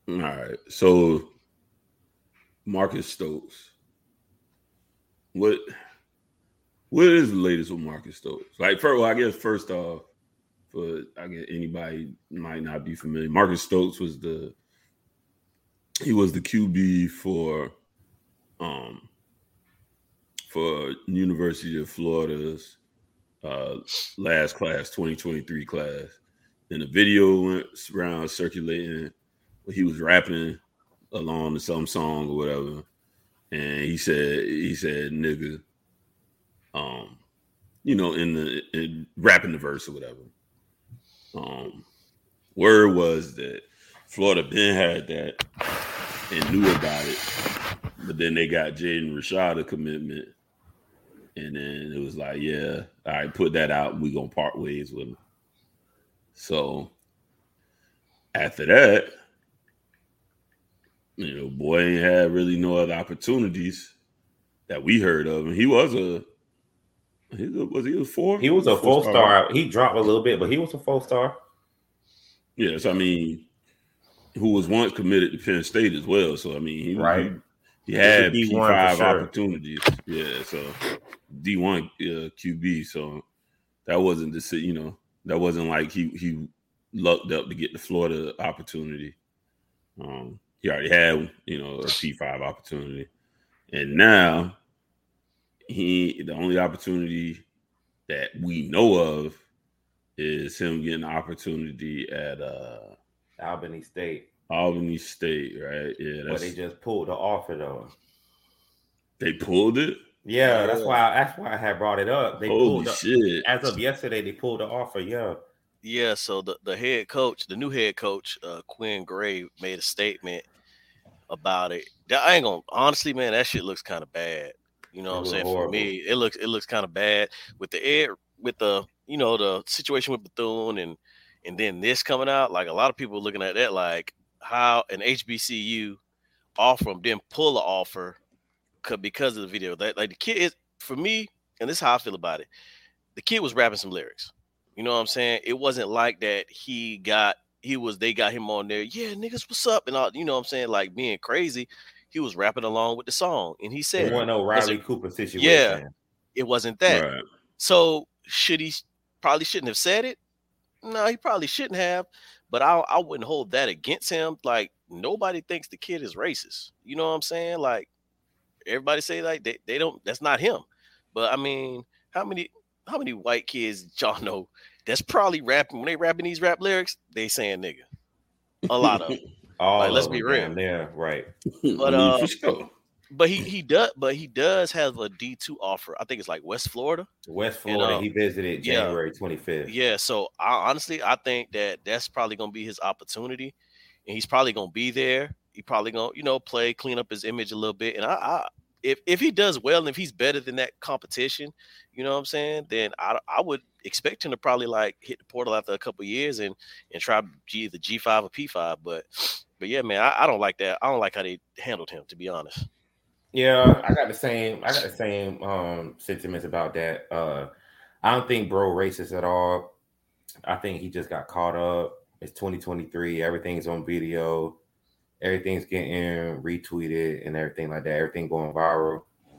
All right. So Marcus Stokes. What what is the latest with Marcus Stokes? Like, I guess first off, for I guess anybody might not be familiar, Marcus Stokes was the QB um for University of Florida's uh last class, 2023 class. And the video went around circulating where he was rapping along to some song or whatever. And he said nigga, um, in rapping the verse or whatever. Um, Word was that Florida been had that and knew about it, but then they got Jaden Rashad a commitment, and then it was like, yeah, all right, put that out, and we gonna part ways with him. So after that, boy ain't had really no other opportunities that we heard of, and was he a four? He was a 4-star. He dropped a little bit, but he was a 4-star. Yes, I mean, who was once committed to Penn State as well. So I mean, he had P5 opportunities. Yeah, so D1 QB. So that wasn't that wasn't like he lucked up to get the Florida opportunity. He already had a P5 opportunity, and now the only opportunity that we know of is him getting the opportunity at Albany State. Albany State, right? Yeah, but they just pulled the offer though. They pulled it. Yeah, that's why I had brought it up. They Holy shit! As of yesterday, they pulled the offer. Yeah. Yeah. So the head coach, the new head coach, Quinn Gray, made a statement about it. I ain't gonna honestly, man. That shit looks kind of bad. You know what I'm saying? Horrible. For me, it looks kind of bad with the situation with Bethune and then this coming out. Like a lot of people looking at that like how an HBCU offer them, then pull an offer because of the video. That like the kid is, for me, and this is how I feel about it. The kid was rapping some lyrics. You know what I'm saying? It wasn't like that they got him on there. Yeah, niggas, what's up? And all, you know what I'm saying? Like being crazy. He was rapping along with the song. And he said, it wasn't no Riley Cooper situation. Yeah, it wasn't that. Right. So probably shouldn't have said it? No, he probably shouldn't have. But I wouldn't hold that against him. Like nobody thinks the kid is racist. You know what I'm saying? Like everybody say like they don't. That's not him. But I mean, how many white kids y'all know that's probably rapping when they rapping these rap lyrics? They saying nigga. A lot of them. Like, let's be real. Yeah, right. But for sure. But he does have a D2 offer. I think it's like West Florida. He visited January 25th. Yeah, so I think that's probably going to be his opportunity, and he's probably going to be there. He probably going to play, clean up his image a little bit. And if he does well and if he's better than that competition, you know what I'm saying, then I would expect him to probably like hit the portal after a couple of years and try either G5 or P5. But yeah, man, I don't like that. I don't like how they handled him, to be honest. Yeah, I got the same sentiments about that. I don't think bro racist at all. I think he just got caught up. It's 2023. Everything's on video. Everything's getting retweeted and everything like that. Everything going viral.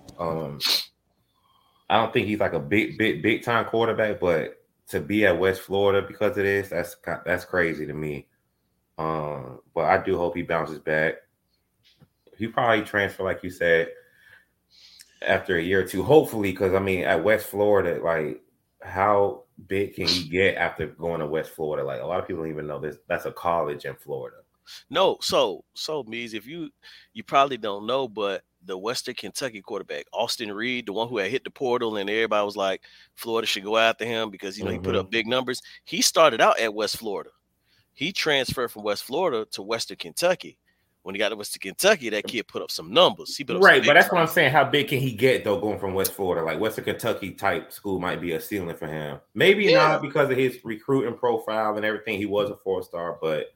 I don't think he's like a big time quarterback, but to be at West Florida because of this, that's crazy to me. But I do hope he bounces back. He probably transfer, like you said, after a year or two, hopefully, because I mean, at West Florida, like, how big can he get after going to West Florida? Like, a lot of people don't even know this. That's a college in Florida. No, so Mees, if you probably don't know, but the Western Kentucky quarterback, Austin Reed, the one who had hit the portal and everybody was like, Florida should go after him because, he put up big numbers. He started out at West Florida. He transferred from West Florida to Western Kentucky. When he got to Western Kentucky, that kid put up some numbers. He put up but that's what I'm saying. How big can he get, though, going from West Florida? Like, Western Kentucky type school might be a ceiling for him. Maybe not because of his recruiting profile and everything. He was a 4-star, but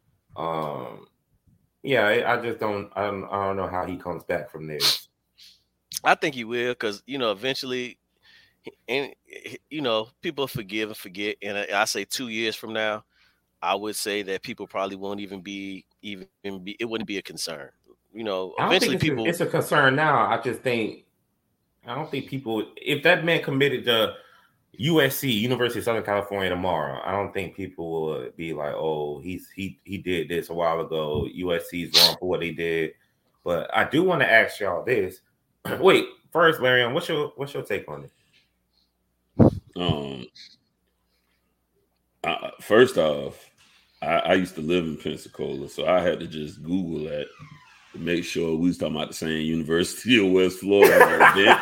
I just don't know how he comes back from there. I think he will because, eventually, and, people forgive and forget. And I say 2 years from now, I would say that people probably won't even be it wouldn't be a concern. You know, I don't eventually think people. It's a concern now. I don't think people. If that man committed to USC, University of Southern California tomorrow, I don't think people would be like, "Oh, he did this a while ago. USC is wrong for what they did." But I do want to ask y'all this. Wait, first, Larry, what's your take on it? First off, I used to live in Pensacola, so I had to just Google that to make sure we was talking about the same University of West Florida.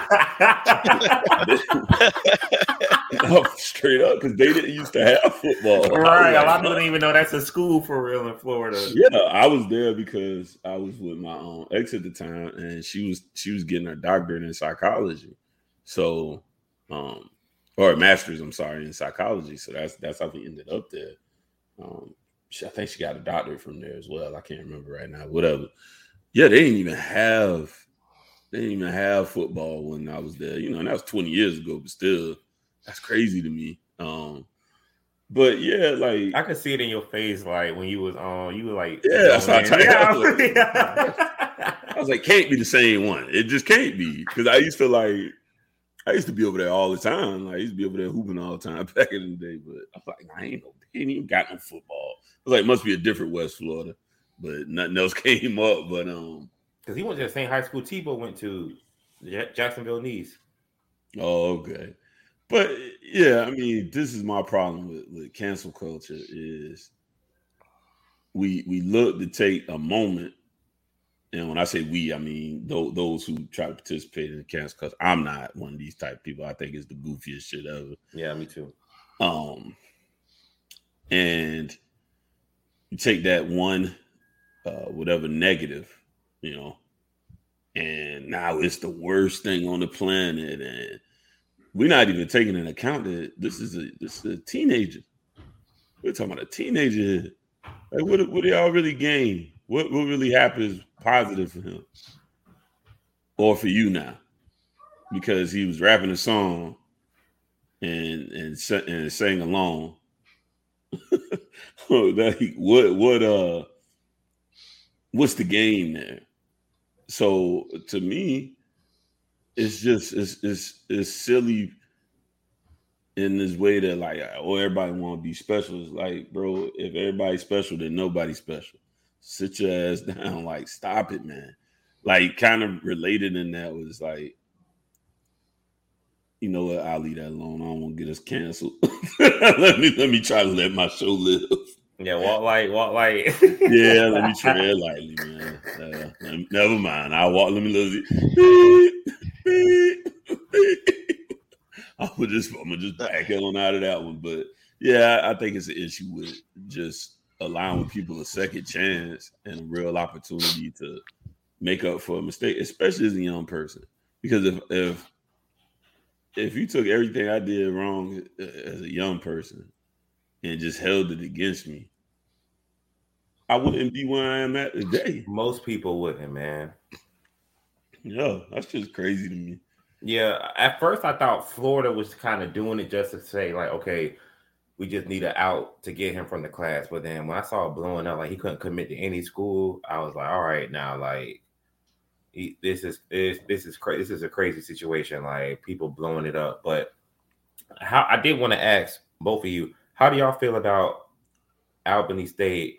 No, straight up, because they didn't used to have football. Right, a lot of people don't even know that's a school for real in Florida. Yeah, I was there because I was with my ex at the time, and she was getting her doctorate in psychology, so or a master's, I'm sorry, in psychology. So that's how we ended up there. I think she got a doctorate from there as well. I can't remember right now. Whatever. Yeah, they didn't even have football when I was there. You know, and that was 20 years ago, but still, that's crazy to me. But yeah, like I could see it in your face, like when you was on, you were like, yeah, that's how I was like, can't be the same one. It just can't be, because I used to be over there all the time. Like I used to be over there hooping all the time back in the day. But I was like, they ain't even got no football. I was like, must be a different West Florida, but nothing else came up. But because he went to the same high school Tebow went to, Jacksonville Nease. Oh, okay. But yeah, I mean, this is my problem with cancel culture is we look to take a moment. And when I say we, I mean those who try to participate in the cancel culture. I'm not one of these type of people. I think it's the goofiest shit ever. Yeah, me too. And you take that one, whatever negative, you know, and now it's the worst thing on the planet, and we're not even taking into account that this is a teenager. We're talking about a teenager. Like, what do y'all really gain? What really happens positive for him or for you now? Because he was rapping a song and sang along. What's the game there? So to me, it's just it's silly in this way that like, oh, everybody want to be special. It's like, bro, if everybody's special, then nobody's special. Sit your ass down. Like, stop it, man. Like, kind of related in that was like, you know what? I'll leave that alone. I don't want to get us canceled. let me try to let my show live. Yeah, walk light. Yeah, let me tread lightly, man. Never mind. I'll walk. Let me lose it. I'm gonna just back on out of that one. But yeah, I think it's an issue with just allowing people a second chance and a real opportunity to make up for a mistake, especially as a young person. Because if you took everything I did wrong as a young person and just held it against me, I wouldn't be where I am at today. Most people wouldn't, man. Yeah, that's just crazy to me. Yeah, at first I thought Florida was kind of doing it just to say, like, okay, we just need an out to get him from the class. But then when I saw it blowing up, like he couldn't commit to any school, I was like, all right, now, like, this is crazy. This is a crazy situation. Like people blowing it up. But I did want to ask both of you, how do y'all feel about Albany State,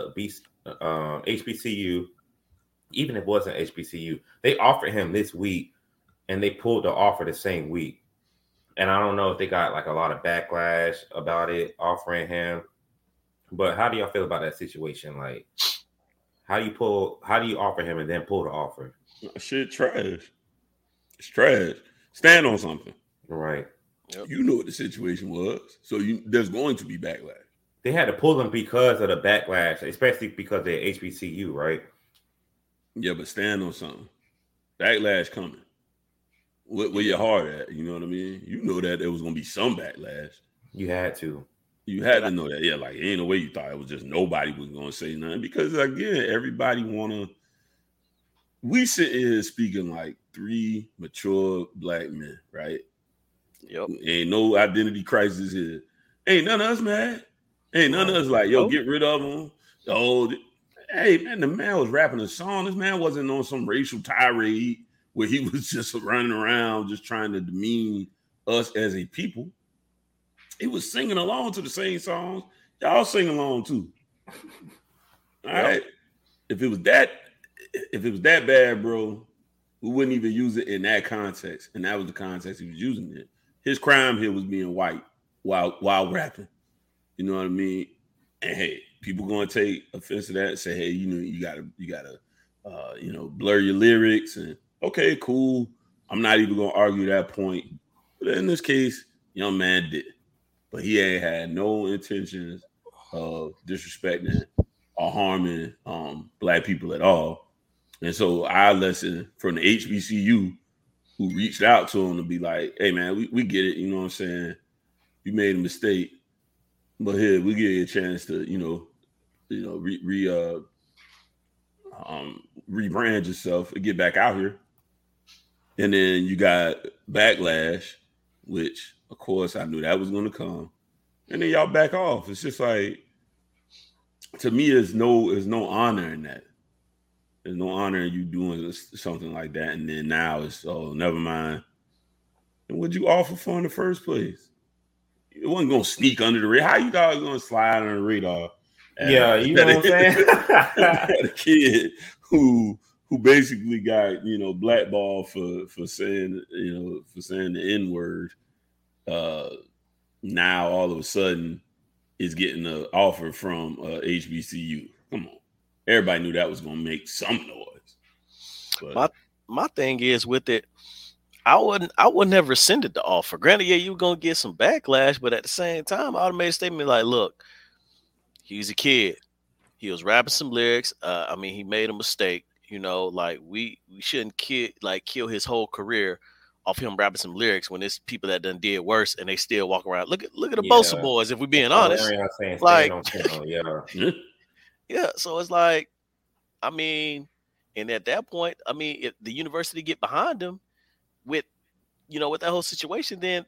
HBCU? Even if it wasn't HBCU, they offered him this week, and they pulled the offer the same week. And I don't know if they got like a lot of backlash about it offering him. But how do y'all feel about that situation? Like, how do you offer him and then pull the offer? Shit, trash. It's trash. Stand on something. Right. Yep. You know what the situation was. So there's going to be backlash. They had to pull him because of the backlash, especially because they're HBCU, right? Yeah, but stand on something. Backlash coming. Where your heart at? You know what I mean? You know that there was going to be some backlash. You had to. You had to know that. Yeah, like, ain't no way you thought it was just nobody was going to say nothing. Because, again, everybody want to. We sit here speaking like three mature black men, right? Yep. Ain't no identity crisis here. Ain't none of us mad. Ain't none of us like, yo, get rid of him. Oh, hey, man, the man was rapping a song. This man wasn't on some racial tirade where he was just running around just trying to demean us as a people. He was singing along to the same songs. Y'all sing along too. All right. If it was that bad, bro, we wouldn't even use it in that context. And that was the context he was using it. His crime here was being white while rapping. You know what I mean? And hey, people gonna take offense to that and say, hey, you gotta blur your lyrics. And okay, cool. I'm not even gonna argue that point. But in this case, young man did. But he ain't had no intentions of disrespecting or harming black people at all. And so our lesson from the HBCU who reached out to him to be like, hey man, we get it, you know what I'm saying? You made a mistake. But here, we give you a chance to, rebrand yourself and get back out here. And then you got backlash, which, of course, I knew that was going to come. And then y'all back off. It's just like, to me, there's no honor in that. There's no honor in you doing something like that. And then now it's, oh, never mind. And what'd you offer for in the first place? It wasn't going to sneak under the radar. How you thought it was going to slide under the radar? Yeah, you know what I'm saying? A kid who basically got, blackballed for saying the N-word. Now all of a sudden is getting an offer from HBCU. Come on. Everybody knew that was going to make some noise. But my thing is with it, I wouldn't have rescinded the offer. Granted, yeah, you were gonna get some backlash, but at the same time, I would have made a statement like, look, he's a kid. He was rapping some lyrics. He made a mistake. Like we shouldn't kill his whole career off him rapping some lyrics when there's people that done did worse and they still walk around. Look at the Bosa Boys, if we're being honest. Yeah, so it's like, and at that point, if the university get behind him with that whole situation, then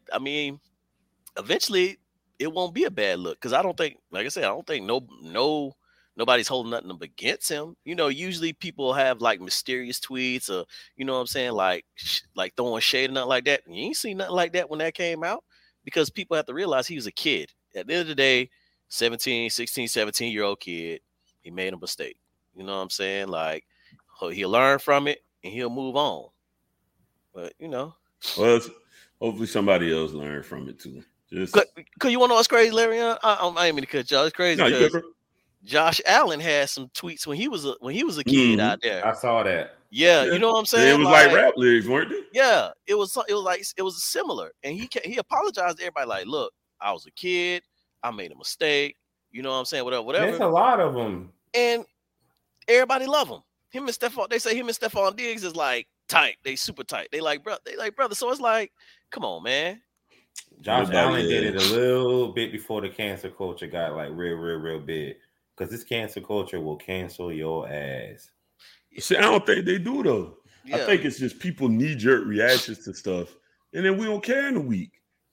eventually it won't be a bad look. Because I don't think, like I said, I don't think nobody's holding nothing up against him. Usually people have like mysterious tweets or like throwing shade or nothing like that. You ain't seen nothing like that when that came out, because people have to realize he was a kid. At the end of the day, 16, 17-year-old kid, he made a mistake. You know what I'm saying? Like, he'll learn from it and he'll move on. But well, hopefully somebody else learned from it too. Cause you want to know what's crazy, Larry? I ain't mean to cut y'all. It's crazy because Josh Allen had some tweets when he was a kid out there. I saw that. Yeah, you know what I'm saying? It was like rap lyrics, weren't they? Yeah, it was similar, and he apologized to everybody. Like, look, I was a kid. I made a mistake. You know what I'm saying? Whatever. There's a lot of them, and everybody love him. Him and Stephon. They say him and Stephon Diggs is like tight. They super tight. They like brother. So it's like, come on, man. Josh Allen did it a little bit before the cancel culture got like real big, because this cancel culture will cancel your ass. See, I don't think they do though. Yeah. I think it's just people knee-jerk reactions to stuff, and then we don't care in a week.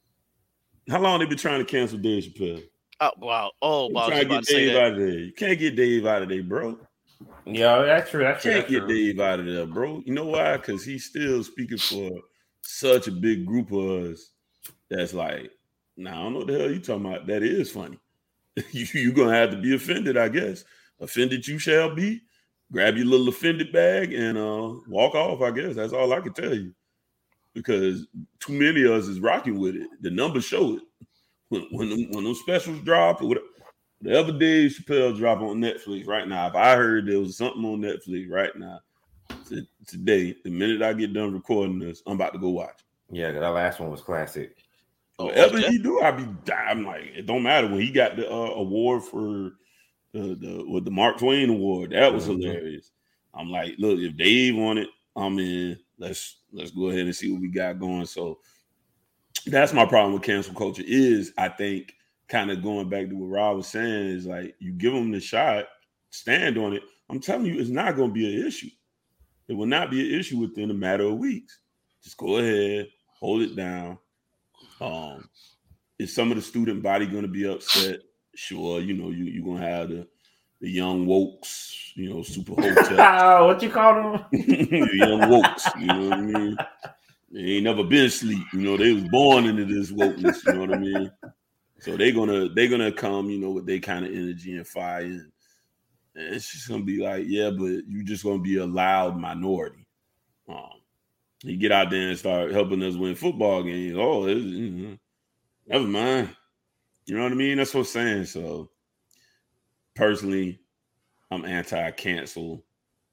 How long they been trying to cancel Dave Chappelle? Wow. Trying to get Dave out of there. You can't get Dave out of there, bro. Yeah, that's true. Can't get Dave out of there, bro. You know why? Because he's still speaking for such a big group of us. That's like, I don't know what the hell you talking about. That is funny. You're gonna have to be offended, I guess. Offended you shall be. Grab your little offended bag and walk off, I guess. That's all I can tell you. Because too many of us is rocking with it. The numbers show it. When those specials drop, or whatever Dave Chappelle drop on Netflix right now, if I heard there was something on Netflix right now, today, the minute I get done recording this, I'm about to go watch. Yeah, that last one was classic. Whatever he do, I'm like, it don't matter. When he got the award for the Mark Twain Award, that was hilarious. I'm like, look, if Dave won it, I'm in. Let's go ahead and see what we got going. So that's my problem with cancel culture is, I think, kind of going back to what Rob was saying, is like, you give them the shot, stand on it. I'm telling you, it's not going to be an issue. It will not be an issue within a matter of weeks. Just go ahead, hold it down. Is some of the student body going to be upset? sure, you're gonna have the young wokes, super hotel. What you call them? The young wokes, you know what I mean? They ain't never been asleep, they was born into this wokeness, you know what I mean? So they're gonna come, with their kind of energy and fire, and it's just gonna be like, yeah, but you're just gonna be a loud minority. You get out there and start helping us win football games. Oh, never mind. You know what I mean? That's what I'm saying. So personally, I'm anti-cancel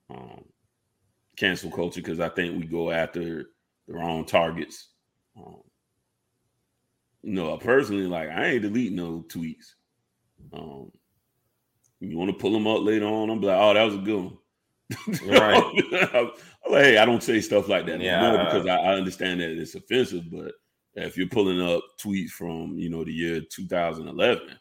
culture because I think we go after the wrong targets. Personally, like, I ain't deleting no tweets. You want to pull them up later on, I'm like, oh, that was a good one. Right. I'm like, hey, I don't say stuff like that anymore because I understand that it's offensive. But if you're pulling up tweets from, the year 2011,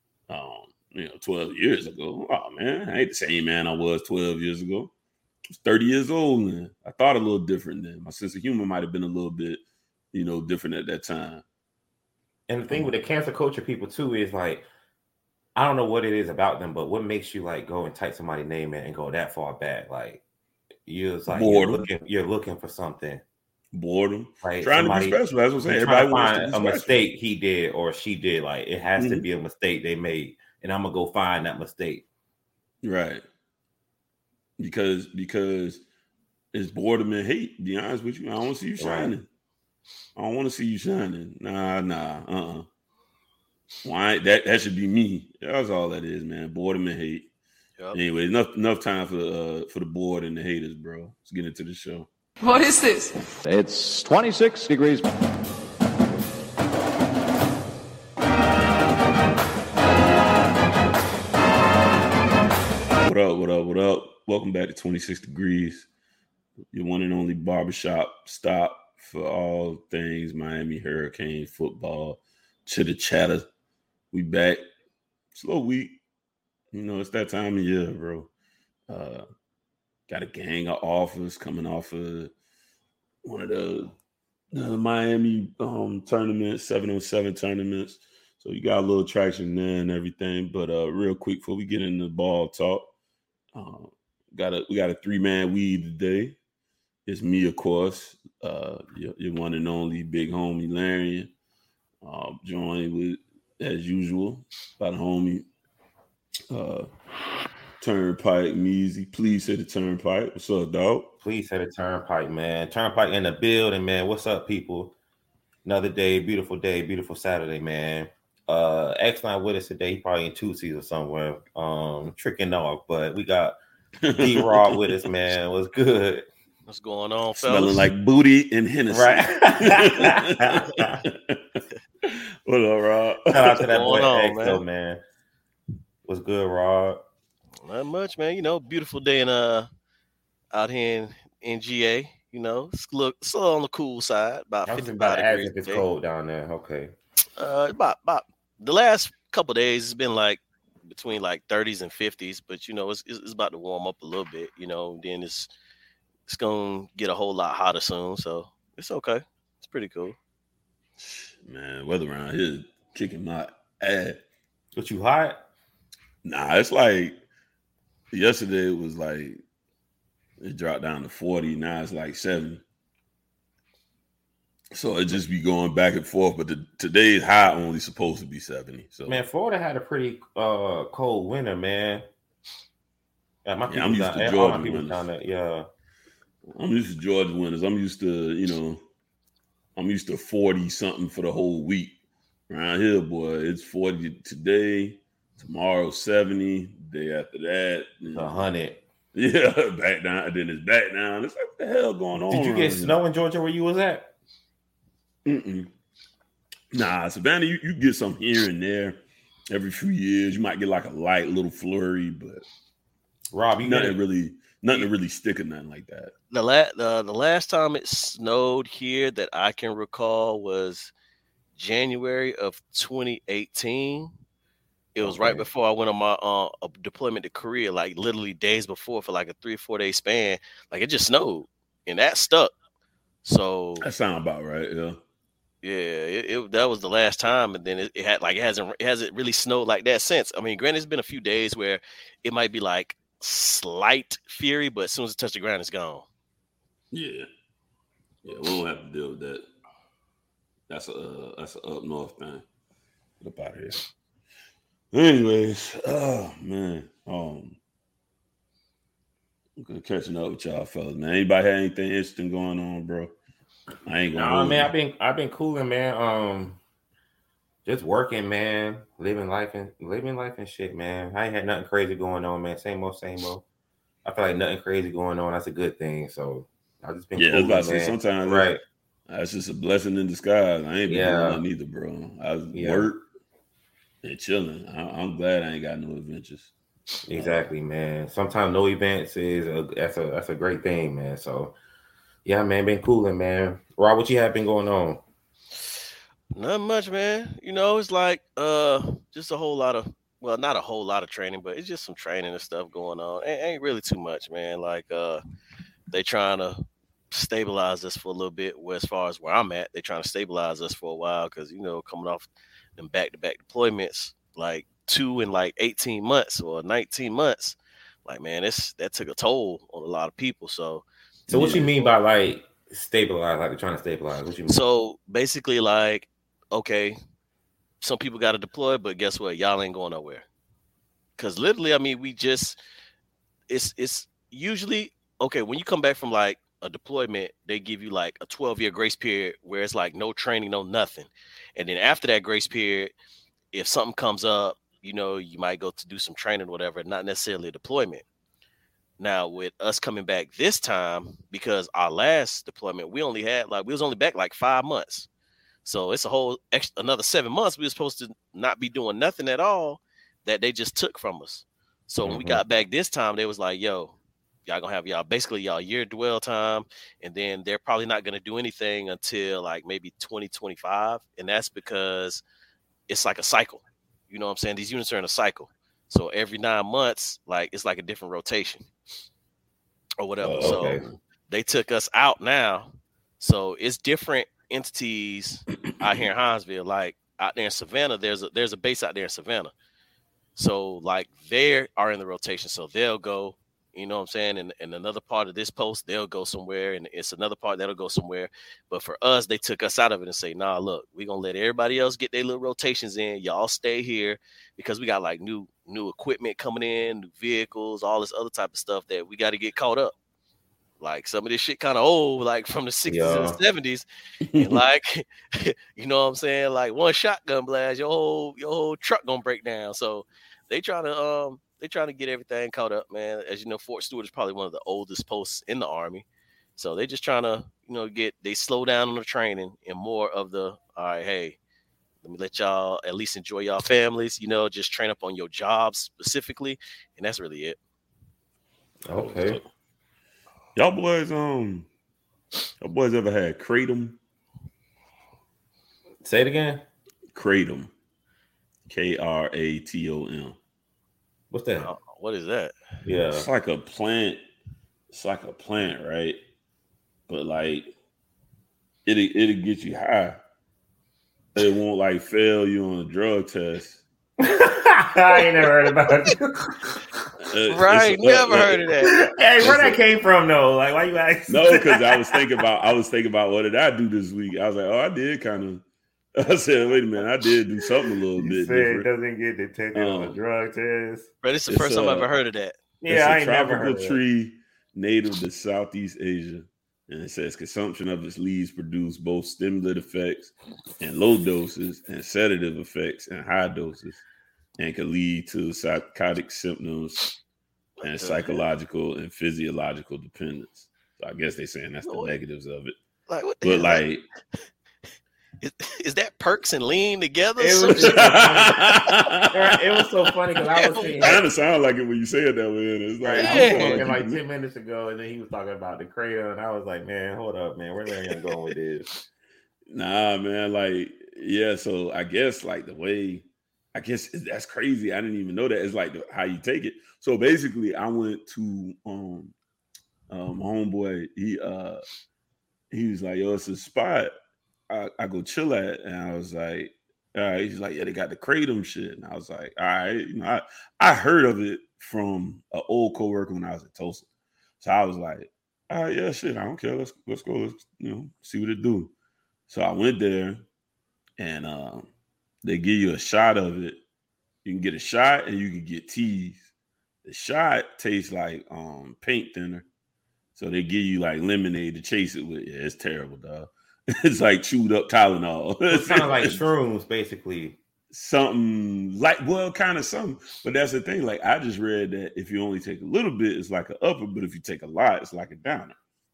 12 years ago, oh, man, I ain't the same man I was 12 years ago. I was 30 years old, and I thought a little different then. My sense of humor might have been a little bit, different at that time. And the thing with the cancel culture people, too, is like, I don't know what it is about them, but what makes you like go and type somebody's name in and go that far back? Like, you're looking for something. Boredom. Like trying to be special. That's what I'm saying. Everybody wants to be a mistake he did or she did. Like, it has to be a mistake they made, and I'm gonna go find that mistake. Right. Because it's boredom and hate. To be honest with you, I don't want to see you shining. Right. I don't want to see you shining. Nah. Why? That should be me. That's all that is, man. Boredom and hate. Yep. Anyway, enough time for the bored and the haters, bro. Let's get into the show. What is this? It's 26 degrees. What up? Welcome back to 26 Degrees, your one and only barbershop stop for all things Miami Hurricane football. Chitter chatter. We back. Slow week. It's that time of year, bro. Got a gang of offers coming off of one of the Miami tournaments, 7-on-7 tournaments. So you got a little traction there and everything. But real quick, before we get into the ball talk, we got a 3-man weed today. It's me, of course, your one and only big homie Larian. Joined with, as usual, by the homie Turnpike Measy. Please say the Turnpike. What's up, dog? Please say the Turnpike, man. Turnpike in the building, man. What's up, people? Another day, beautiful Saturday, man. X not with us today. He probably in two seasons somewhere, tricking off. But we got D-Rob with us, man. What's good? What's going on, fellas? Smelling like booty and Hennessy. Right. What up, Rob? Shout out to that boy X, though, man. What's good, Rob? Not much, man. Beautiful day out here in GA. It's still on the cool side. About 55 degrees. If it's cold down there. Okay. About the last couple of days, it's been like between like 30s and 50s, but it's about to warm up a little bit. Then it's gonna get a whole lot hotter soon, so it's okay. It's pretty cool. Man, weather around here is kicking my ass. But you hot? Nah, it's like yesterday it was like it dropped down to 40. Now it's like 70. So it just be going back and forth. But today's high only supposed to be 70. So man, Florida had a pretty cold winter, man. I'm used to Georgia winters. I'm used to Georgia winters. I'm used to 40 something for the whole week. Around here, boy, it's 40 today. Tomorrow 70. Day after that, 100. Yeah, back down. Then it's back down. It's like, what the hell going on? Did you get snow in Georgia where you was at? Nah, Savannah, you get some here and there every few years. You might get like a light little flurry, but Rob, you nothing to really stick or nothing like that. The last time it snowed here that I can recall was January of 2018. It was right before I went on my deployment to Korea, like literally days before for like a 3 or 4 day span. Like it just snowed and that stuck. So that sounds about right. Yeah. Yeah, that was the last time, and then it hasn't really snowed like that since. I mean, granted, it's been a few days where it might be like slight fury, but as soon as it touches the ground, it's gone. Yeah, we don't have to deal with that. That's a up north thing. Get up out of here. Anyways, oh man, good catching up with y'all fellas, man. Anybody had anything interesting going on, bro? I ain't gonna. Nah, man, I've been cooling, man. Just working, man. Living life and shit, man. I ain't had nothing crazy going on, man. Same old. I feel like nothing crazy going on. That's a good thing. So I just been cooling, I was about to say sometimes right. That's just a blessing in disguise. I ain't been doing nothing either, bro. I work and chilling. I'm glad I ain't got no adventures. Exactly, man. Sometimes no events that's a great thing, man. So yeah, man, been cooling, man. Rob, what you have been going on? Not much, man. You know, it's like just a whole lot of, well, not a whole lot of training, but it's just some training and stuff going on. Ain't really too much, man. Like they trying to stabilize us for a little bit. As far as where I'm at, they trying to stabilize us for a while because, you know, coming off them back-to-back deployments, like 2 in like 18 months or 19 months, like, man, that took a toll on a lot of people. So what you mean by like stabilize? Like they're trying to stabilize? What you mean? So basically, like, okay, some people got to deploy, but guess what? Y'all ain't going nowhere. Because literally, I mean, it's usually, okay, when you come back from like a deployment, they give you like a 12-year grace period where it's like no training, no nothing. And then after that grace period, if something comes up, you know, you might go to do some training or whatever, not necessarily a deployment. Now, with us coming back this time, because our last deployment, we was only back like 5 months. So it's a whole another 7 months. We were supposed to not be doing nothing at all that they just took from us. So when we got back this time, they was like, yo, y'all gonna have y'all year dwell time. And then they're probably not going to do anything until like maybe 2025. And that's because it's like a cycle. You know what I'm saying? These units are in a cycle. So every 9 months, like it's like a different rotation or whatever. Okay. So they took us out now. So it's different entities out here in Hinesville, like out there in Savannah. There's a base out there in Savannah. So like they are in the rotation. So they'll go, you know what I'm saying? And another part of this post, they'll go somewhere, and it's another part that'll go somewhere. But for us, they took us out of it and say, nah, look, we're going to let everybody else get their little rotations in. Y'all stay here because we got like new equipment coming in, new vehicles, all this other type of stuff that we got to get caught up. Like some of this shit kind of old, like from the 60s and 70s. And like, you know what I'm saying? Like one shotgun blast, your whole truck gonna break down. So they trying to get everything caught up, man. As you know, Fort Stewart is probably one of the oldest posts in the Army. So they just trying to, you know, they slow down on the training and more of the, all right, hey, let me let y'all at least enjoy y'all families, you know, just train up on your jobs specifically. And that's really it. Okay. Y'all boys ever had Kratom? Say it again. Kratom. Kratom. What's that? What is that? Yeah. It's like a plant. It's like a plant, right? But like it'll get you high. It won't like fail you on a drug test. I ain't never heard about it. Right, never heard of that. Hey, where that came from though? Like, why you asking? No, because I was thinking about what did I do this week? I was like, oh, I did kind of. I said, wait a minute, I did do something a little bit different. It doesn't get detected on a drug test. But it's the first time I've ever heard of that. Yeah, I ain't never heard of that. It's a tropical tree native to Southeast Asia, and it says consumption of its leaves produce both stimulant effects in low doses and sedative effects in high doses, and can lead to psychotic symptoms and psychological and physiological dependence. So I guess they're saying that's the negatives of it. Like, what the hell? Like, is that perks and lean together? It was so funny because I was saying, kind of sound like it when you say it that way. It's like, I was talking like 10 minutes ago, and then he was talking about the Kratom, and I was like, man, hold up, man, where are you going with this? Nah, man, like, yeah. So I guess like the way, I guess that's crazy. I didn't even know that. It's like how you take it. So basically, I went to my homeboy. He was like, yo, it's a spot I go chill at, and I was like, all right. He's like, yeah, they got the Kratom shit, and I was like, all right, you know, I heard of it from an old coworker when I was at Tulsa, so I was like, all right, yeah, shit, I don't care. Let's go. Let's see what it do. So I went there, and they give you a shot of it. You can get a shot, and you can get teas. The shot tastes like paint thinner. So they give you like lemonade to chase it with. Yeah, it's terrible, dog. It's like chewed up Tylenol. It's kind of like shrooms, basically. Something like, well, kind of something. But that's the thing. Like, I just read that if you only take a little bit, it's like an upper. But if you take a lot, it's like a downer.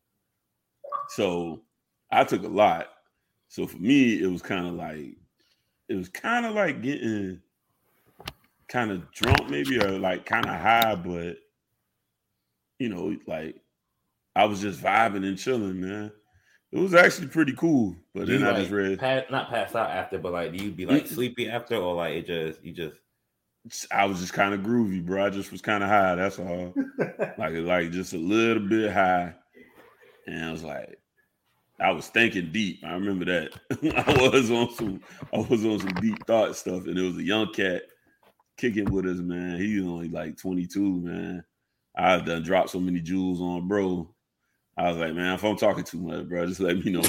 So I took a lot. So for me, it was kind of like getting kind of drunk maybe, or like kind of high, but you know, like I was just vibing and chilling, man. It was actually pretty cool. But then I just read not passed out after, but like, do you be like sleepy after, or like I was just kind of groovy, bro. I just was kind of high. That's all. like just a little bit high, and I was like, I was thinking deep. I remember that. I was on some deep thought stuff, and there was a young cat kicking with us, man. He was only like 22, man. I done dropped so many jewels on bro. I was like, man, if I'm talking too much, bro, just let me know.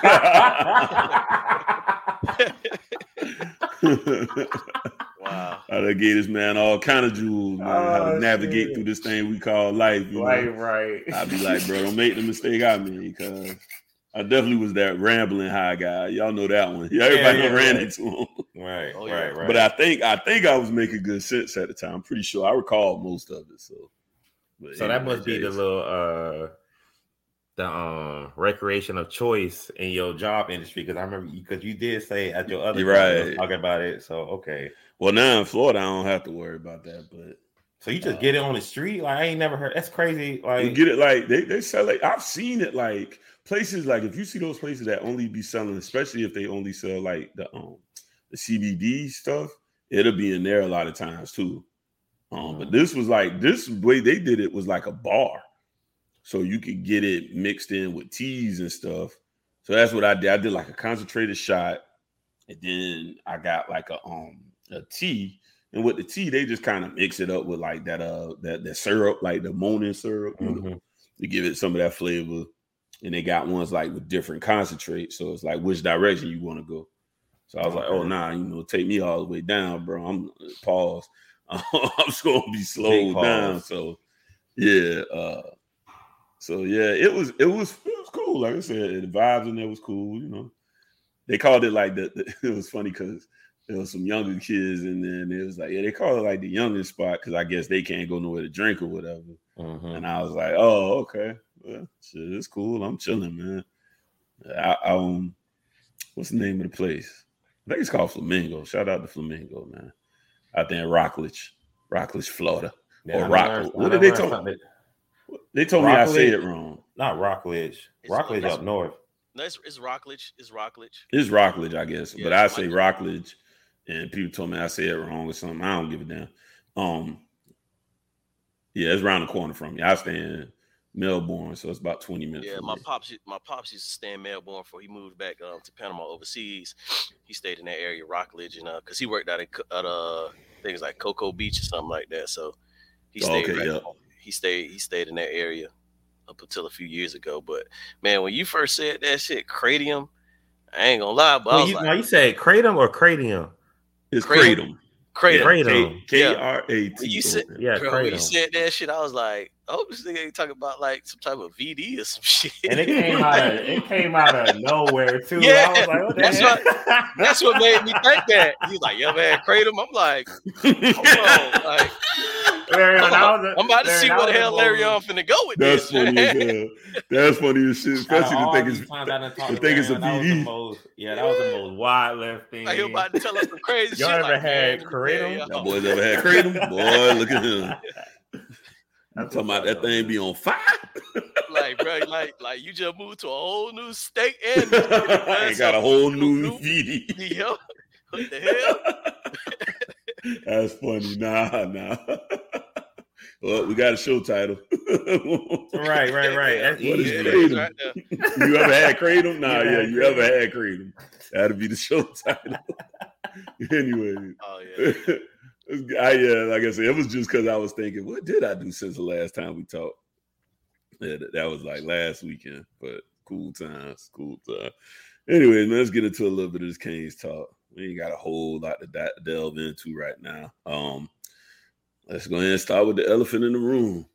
Wow. I done gave this man all kind of jewels, man, how to navigate through this thing we call life. Right. I'd be like, bro, don't make the mistake I made, because I definitely was that rambling high guy. Y'all know that one. Everybody ran into him. Right. But I think I was making good sense at the time. I'm pretty sure I recall most of it. So that must be the little the recreation of choice in your job industry, because I remember because you did say at your other job talking about it. So okay. Well, now in Florida, I don't have to worry about that. But so you just get it on the street? Like, I ain't never heard. That's crazy. Like, you get it like they sell it. I've seen it like places like, if you see those places that only be selling, especially if they only sell like the CBD stuff, it'll be in there a lot of times too. But this way they did it was like a bar. So you could get it mixed in with teas and stuff. So that's what I did. I did like a concentrated shot, and then I got like a tea. And with the tea, they just kind of mix it up with like that syrup, like the morning syrup, to give it some of that flavor. And they got ones like with different concentrates. So it's like which direction you want to go. So I was like, oh, nah, take me all the way down, bro. I'm pause. I'm just gonna be slowed down. So yeah. It was cool. Like I said, the vibes in there was cool. They called it like it was funny because there was some younger kids, and then it was like, they call it like the youngest spot because I guess they can't go nowhere to drink or whatever. And I was like, oh, okay, well, shit, it's cool. I'm chilling, man. What's the name of the place? I think it's called Flamingo. Shout out to Flamingo, man. Out there in Rockledge, Florida, or Rockledge. What did they tell me? They told me I say it wrong. Not Rockledge. Rockledge up north. No, it's Rockledge. It's Rockledge. It's Rockledge, I guess. Yeah, but I say Rockledge, and people told me I say it wrong or something. I don't give a damn. Yeah, it's around the corner from me. I stay in Melbourne, so it's about 20 minutes. Yeah, my pops used to stay in Melbourne before he moved back to Panama overseas. He stayed in that area, Rockledge, and because he worked out at things like Cocoa Beach or something like that. So he stayed. He stayed in that area up until a few years ago. But man, when you first said that shit, Kratom, I ain't gonna lie, but you said Kratom or Kradium? It's Kratom. Kratom. K-R-A-T. When you said that shit, I was like, oh, this nigga ain't talking about like some type of VD or some shit. And it came out of nowhere too. Yeah, I was like, what the heck? That's what made me think that. He's like, yo, man, Kratom. I'm like, hold on, like. I'm about to see what the hell Larry on finna go with this. Funny as hell. That's funny as shit. Especially the thing is a VD. That was the most wild left thing. Like, he about to tell us some crazy shit. Y'all ever had Kratom? Y'all boys ever had Kratom? Boy, look at him. I'm talking about that thing be on fire. Like, bro, like you just moved to a whole new state and got a whole new VD. Yo, what the hell? That's funny. Nah. Well, we got a show title. Right. That's what is easy. Kratom? Right You ever had Kratom? Nah, you ever Kratom. had Kratom? That'll be the show title. Anyway. Oh yeah. Like I said, it was just because I was thinking, what did I do since the last time we talked? Yeah, that was like last weekend, but cool times. Anyway, man, let's get into a little bit of this Canes talk. We ain't got a whole lot to delve into right now. Let's go ahead and start with the elephant in the room.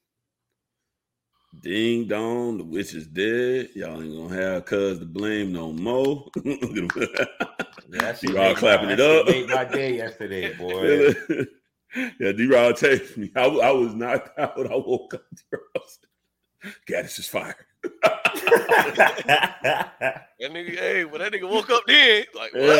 Ding dong, the witch is dead. Y'all ain't gonna have cuz to blame no more. Yeah, D-Rod clapping it up. Made my day yesterday, boy. Yeah, D-Rod texted me. I was knocked out when I woke up. Gaddis is fired. That nigga, hey, when that nigga woke up then, like, what?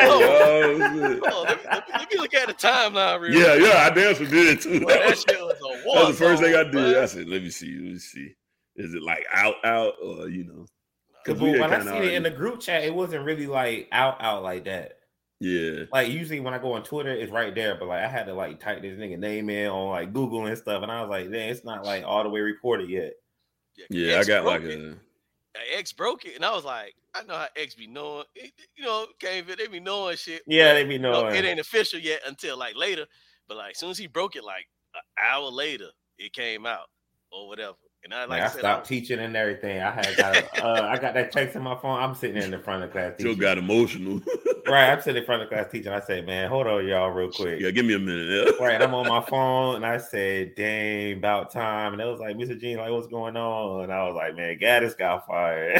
Let me look at the timeline real quick. Yeah, I damn sure did too. Well, that shit was a war. That was the first thing I did. Man. I said, let me see. Is it like out, or Because when I seen it in the group chat, it wasn't really like out like that. Yeah. Like usually when I go on Twitter, it's right there, but like I had to like type this nigga name in on like Google and stuff, and I was like, man, it's not like all the way reported yet. Yeah, I got like X broke it, and I was like, I know how X be knowing. They be knowing shit. Yeah, they be knowing. It ain't official yet until like later, but like as soon as he broke it, like an hour later, it came out or whatever. And I stopped teaching and everything. I got that text in my phone. I'm sitting in the front of class teaching. Joe got emotional. Right, I'm sitting in front of class teaching. I say, man, hold on, y'all, real quick. Yeah, give me a minute. Yeah. Right, I'm on my phone, and I said, dang, about time. And it was like, Mr. Gene, like, what's going on? And I was like, man, Gaddis got fired.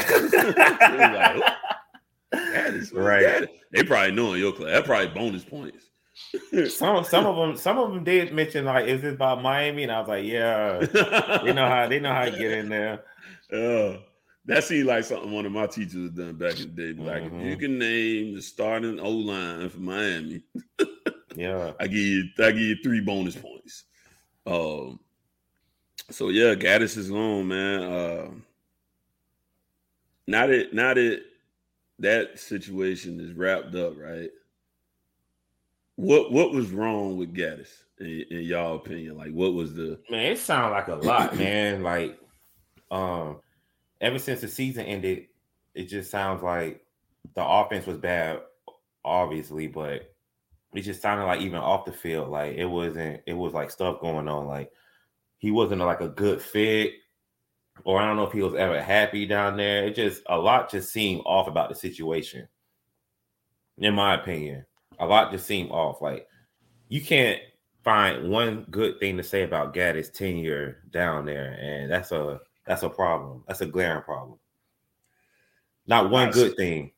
Gaddis, right. Gaddis. They probably know in your class. That probably bonus points. Some of them did mention like, is this about Miami? And I was like, yeah, they know how to get in there. That seemed like something one of my teachers had done back in the day. Like, if you can name the starting O-line for Miami, yeah, I give you 3 bonus points. So yeah, Gaddis is on, man. Now that situation is wrapped up, right? What was wrong with Gaddis in y'all opinion? Like, what was the man? It sounded like a lot, man. Like, ever since the season ended, it just sounds like the offense was bad, obviously, but it just sounded like even off the field, like it was like stuff going on. Like he wasn't like a good fit, or I don't know if he was ever happy down there. It just a lot just seemed off about the situation, in my opinion. A lot just seemed off. Like you can't find one good thing to say about Gaddis' tenure down there, and that's a problem. That's a glaring problem. Not one good thing.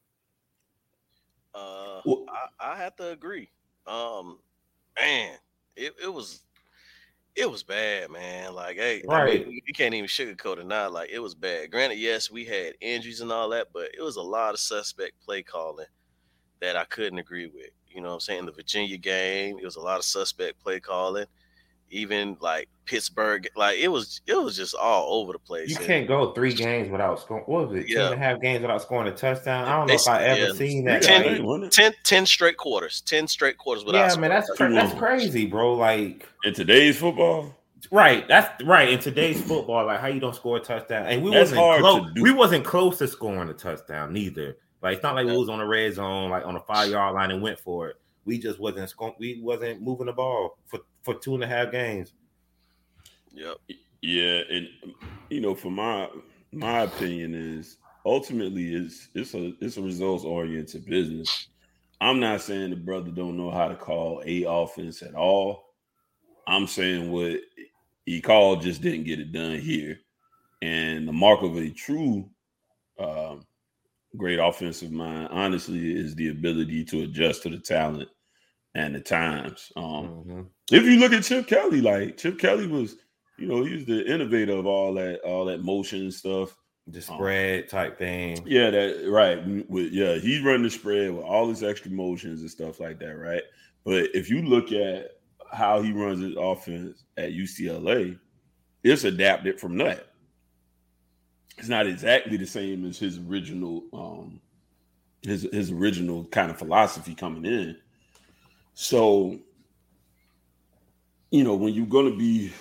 I have to agree. Man, it was bad, man. Like, hey, right. I mean, you can't even sugarcoat it now. Like, it was bad. Granted, yes, we had injuries and all that, but it was a lot of suspect play calling that I couldn't agree with. You know what I'm saying? The Virginia game, it was a lot of suspect play calling. Even like Pittsburgh, like it was just all over the place. You can't go 3 games without scoring. What was it? 2.5 games without scoring a touchdown. I don't know if I ever seen that. 10 straight quarters. 10 straight quarters without scoring. Yeah, man, that's crazy, bro. Like in today's football. Right, that's right. In today's football, like how you don't score a touchdown, and we wasn't close to scoring a touchdown neither. Like it's not like we was on the red zone, like on the 5-yard line and went for it. We just wasn't moving the ball for 2.5 games. Yep. Yeah, and for my opinion is ultimately it's a results oriented business. I'm not saying the brother don't know how to call a offense at all. I'm saying what he called just didn't get it done here. And the mark of a true great offensive mind, honestly, is the ability to adjust to the talent and the times. If you look at Chip Kelly, like Chip Kelly was, he was the innovator of all that motion stuff, the spread type thing. Yeah, that right. He run the spread with all his extra motions and stuff like that, right? But if you look at how he runs his offense at UCLA, it's adapted from that. It's not exactly the same as his original his original kind of philosophy coming in. So, when you're going to be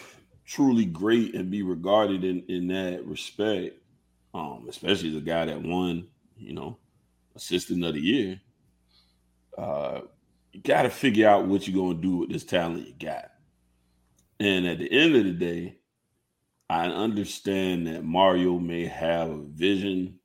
truly great and be regarded in that respect, especially the guy that won, assistant of the year, you got to figure out what you're going to do with this talent you got. And at the end of the day, I understand that Mario may have a vision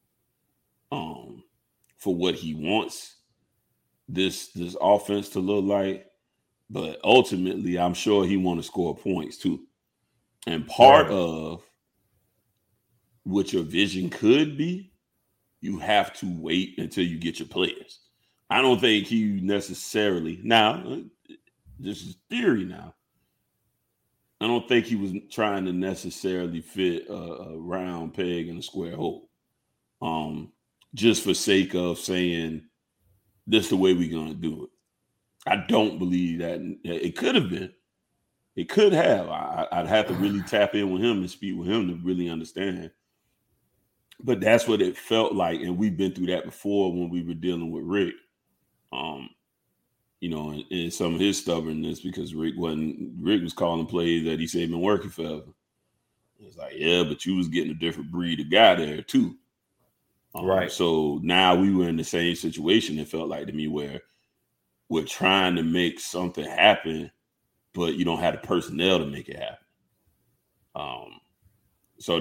for what he wants this offense to look like, but ultimately, I'm sure he want to score points too. And part of what your vision could be, you have to wait until you get your players. I don't think he necessarily, now, this is theory now, I don't think he was trying to necessarily fit a round peg in a square hole. Just for sake of saying, this is the way we're going to do it. I don't believe that. It could have been. It could have. I'd have to really tap in with him and speak with him to really understand. But that's what it felt like, and we've been through that before when we were dealing with Rick. And some of his stubbornness, because Rick was calling plays that he said been working forever. It's like, yeah, but you was getting a different breed of guy there too. Right. So now we were in the same situation, it felt like to me, where we're trying to make something happen, but you don't have the personnel to make it happen. So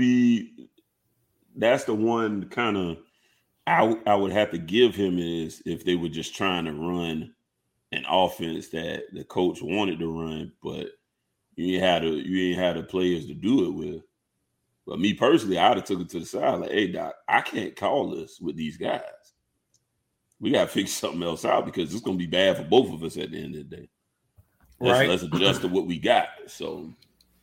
that's the one kind of I would have to give him, is if they were just trying to run an offense that the coach wanted to run, but you ain't had the players to do it with. But me personally, I'd have took it to the side like, hey, Doc, I can't call this with these guys. We got to figure something else out, because it's going to be bad for both of us at the end of the day. Let's adjust to what we got. So,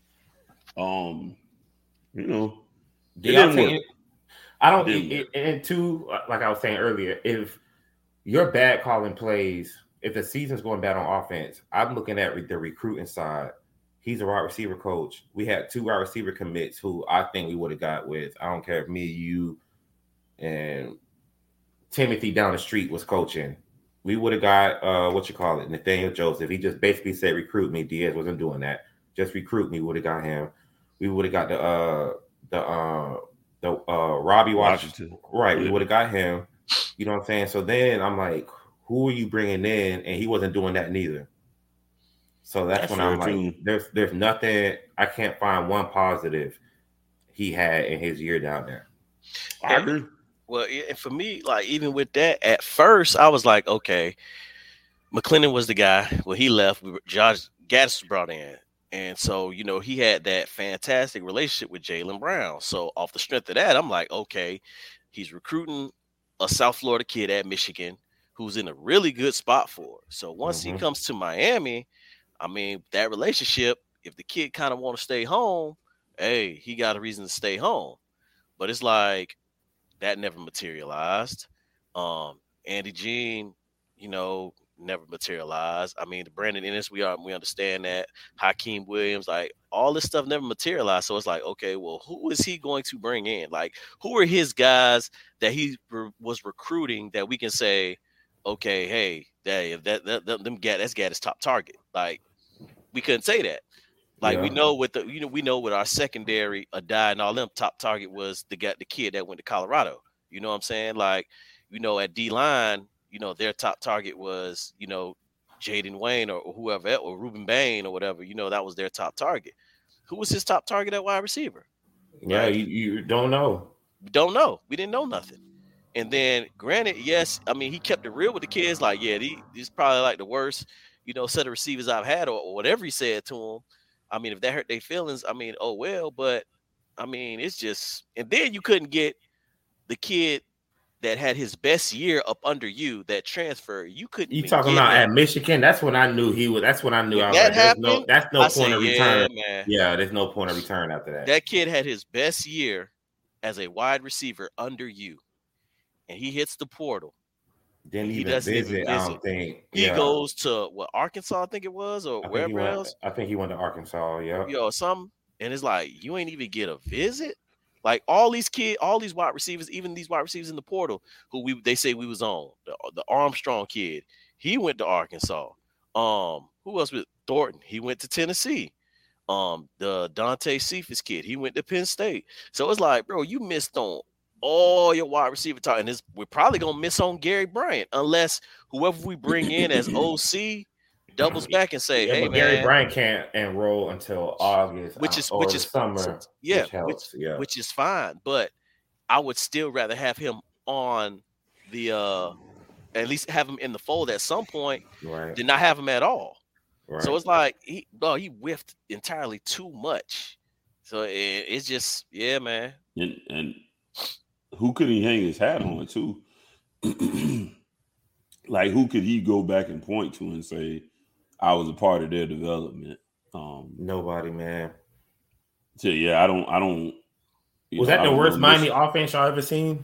and two, like I was saying earlier, if you're bad calling plays, if the season's going bad on offense, I'm looking at the recruiting side. He's a wide receiver coach. We had 2 wide receiver commits who I think we would have got with. I don't care if me, you, and Timothy down the street was coaching. We would have got Nathaniel Joseph. He just basically said, recruit me. Diaz wasn't doing that. Just recruit me. Would have got him. We would have got the Robbie Washington. Right. Yeah. We would have got him. You know what I'm saying? So then I'm like, who are you bringing in? And he wasn't doing that neither. So that's when I'm like, there's nothing. I can't find one positive he had in his year down there. I agree. Well, and for me, like, even with that, at first I was like, okay, McClendon was the guy. When he left, Josh Gaddis was brought in. And so, he had that fantastic relationship with Jaylen Brown. So off the strength of that, I'm like, okay, he's recruiting a South Florida kid at Michigan who's in a really good spot for it. So once he comes to Miami, I mean, that relationship, if the kid kind of want to stay home, hey, he got a reason to stay home. But it's like, that never materialized. Andy Jean, never materialized. I mean, the Brandon Ennis, we understand that. Hakeem Williams, like, all this stuff never materialized. So it's like, okay, well, who is he going to bring in? Like, who are his guys that he was recruiting that we can say, okay, hey, that's Gaddis' top target. Like, we couldn't say that. Like, we know with our secondary, Adai and all them, top target was the kid that went to Colorado. You know what I'm saying? Like, at D-line, their top target was, Jaden Wayne or whoever, or Ruben Bain or whatever. That was their top target. Who was his top target at wide receiver? Yeah, right? You don't know. We don't know. We didn't know nothing. And then, granted, yes, I mean, he kept it real with the kids. Like, yeah, these probably like the worst, set of receivers I've had, or whatever he said to them. I mean, if that hurt their feelings, I mean, oh well. But I mean, it's just, and then you couldn't get the kid that had his best year up under you that transfer. You couldn't. You talking about at Michigan? That's when I knew he was. That's when I knew I was like, that's no point of return. Man. Yeah, there's no point of return after that. That kid had his best year as a wide receiver under you, and he hits the portal. Didn't even visit. I don't think he goes to Arkansas, I think it was, or wherever else. I think he went to Arkansas. Yeah, something. And it's like, you ain't even get a visit. Like, all these wide receivers, even these wide receivers in the portal, who they say we was on, the Armstrong kid, he went to Arkansas. Who else with Thornton? He went to Tennessee. the Dante Cephas kid. He went to Penn State. So it's like, bro, you missed on all your wide receiver talk, and we're probably gonna miss on Gary Bryant unless whoever we bring in as OC doubles back and say, "Hey, but man, Gary Bryant can't enroll until August, which is summer, which is fine." But I would still rather have him on the at least have him in the fold at some point, right, than not have him at all. Right. So it's like he whiffed entirely too much. So it's just, yeah, man. And who could he hang his hat on too? Like, who could he go back and point to and say, I was a part of their development? Nobody, man. So yeah, I don't. Was that the worst Miami offense y'all ever seen?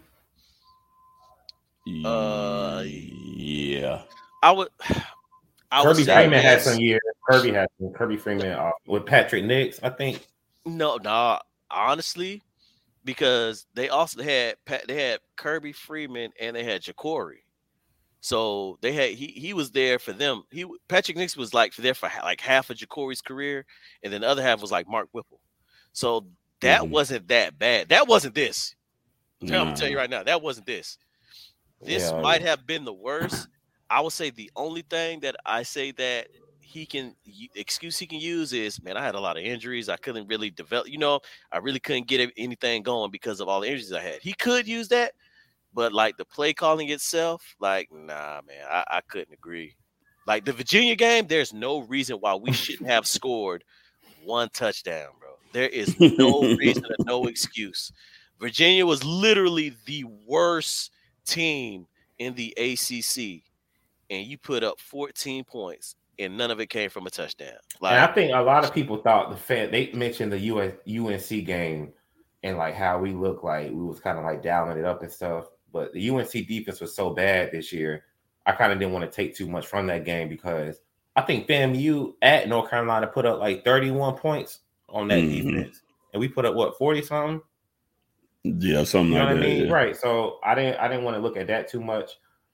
Yeah. Kirby Freeman had some years. Kirby Freeman with Patrick Nix, I think. No, honestly, because they also had Kirby Freeman and they had Jacory. So they had he was there for them. Patrick Nix was like there for like half of Jacory's career, and then the other half was like Mark Whipple. So that wasn't that bad. That wasn't this. I'm gonna tell you right now, that wasn't this. This might have been the worst. I would say the only thing that I say that excuse he can use is, man, I had a lot of injuries. I couldn't really develop, I really couldn't get anything going because of all the injuries I had. He could use that, but like the play calling itself, like, nah, man, I couldn't agree. Like the Virginia game, there's no reason why we shouldn't have scored one touchdown, bro. There is no reason and no excuse. Virginia was literally the worst team in the ACC, and you put up 14 points, and none of it came from a touchdown. Like, and I think a lot of people thought they mentioned the UNC game and like how we looked like we was kind of like dialing it up and stuff. But the UNC defense was so bad this year, I kind of didn't want to take too much from that game because I think FAMU at North Carolina put up like 31 points on that defense, and we put up what 40-something. Yeah, something like that. What I mean? Yeah. Right. So I didn't want to look at that too much.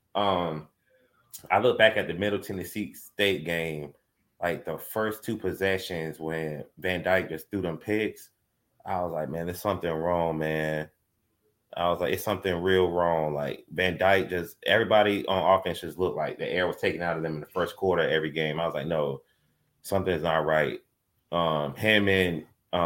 I look back at the Middle Tennessee State game, like the first two possessions when Van Dyke just threw them picks. I was like, man, there's something wrong, man. I was like, it's something real wrong. Like Van Dyke everybody on offense just looked like the air was taken out of them in the first quarter of every game. I was like, no, something's not right. Him and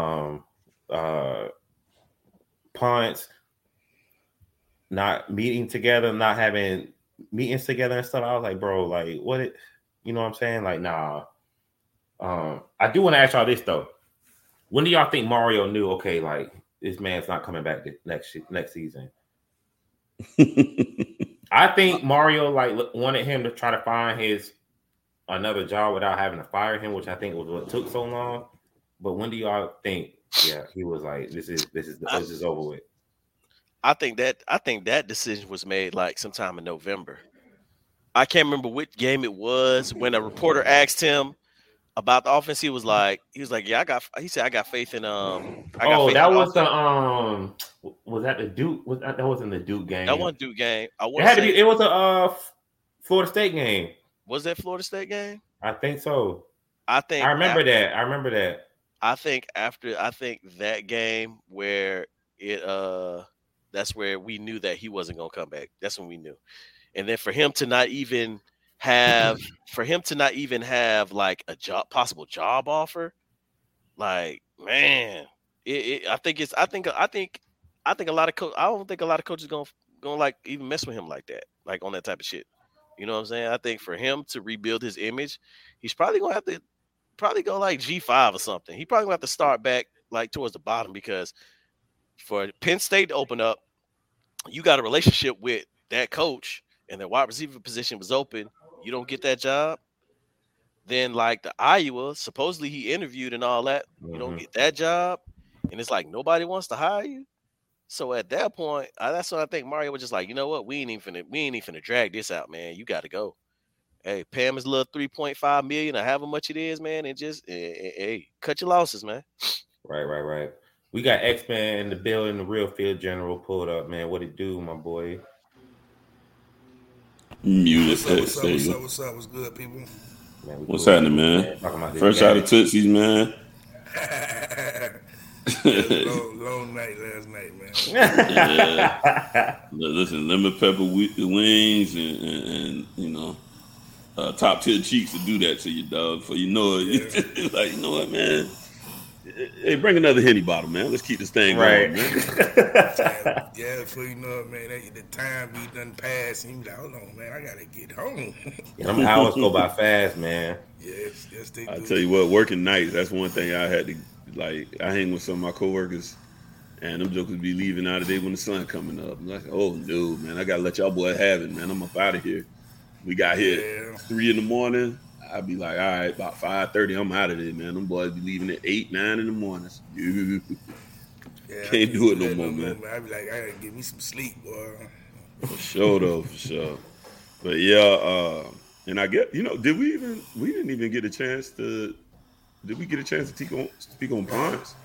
punts not meeting together, not having meetings together and stuff. I was like, bro, like what you know what I'm saying? Like, nah. I do want to ask y'all this though. When do y'all think Mario knew, okay, like this man's not coming back next season? I think Mario like wanted him to try to find another job without having to fire him, which I think was what took so long. But when do y'all think, yeah, he was like, this is over with? I think that decision was made like sometime in November. I can't remember which game it was. When a reporter asked him about the offense, he was like, yeah, I got faith in was that the Duke? That wasn't the Duke game. That wasn't Duke game. It was a Florida State game. Was that Florida State game? I think so. I remember that. I think that game where that's where we knew that he wasn't gonna come back. That's when we knew. And then for him to not even have like a possible job offer, like, man, I think a lot of coaches. I don't think a lot of coaches gonna like even mess with him like that, like on that type of shit. You know what I'm saying? I think for him to rebuild his image, he's probably gonna have to go like G5 or something. He probably gonna have to start back like towards the bottom, because for Penn State to open up, you got a relationship with that coach and the wide receiver position was open. You don't get that job, then like the Iowa, supposedly he interviewed and all that. You don't get that job, and it's like nobody wants to hire you. So at that point, that's when I think Mario was just like, you know what, we ain't even finna drag this out, man. You got to go. Hey, Pam is a little $3.5 million or however much it is, man, and just hey, cut your losses, man. Right. We got X-Man in the building, the Real Field General pulled up, man. What it do, my boy? What's up? What's good, people? Man, what's happening, man? Fresh out of Tootsie's, man. long night last night, man. Yeah. Listen, lemon pepper wings and you know, top tier cheeks to do that to you, dog. For you know it, like you know what, man. Hey, bring another Henny bottle, man. Let's keep this thing going, man. Yeah, before you know it, man, the time be done passed, and you be like, hold on, man, I gotta get home. Them hours go by fast, man. Yes, they do. I tell you what, working nights, that's one thing I had to, like, I hang with some of my coworkers, and them jokers be leaving out of day when the sun coming up. I'm like, oh, no, man, I gotta let y'all boys have it, man. I'm up out of here. We got here 3 in the morning. I'd be like, all right, about 5:30, I'm out of there, man. Them boys be leaving at 8, 9 in the mornings. Can't do it no more, man. I'd be like, I gotta get me some sleep, boy. For sure, though, for sure. But yeah, and I get, you know, we didn't even get a chance to, did we get a chance to speak on Ponce?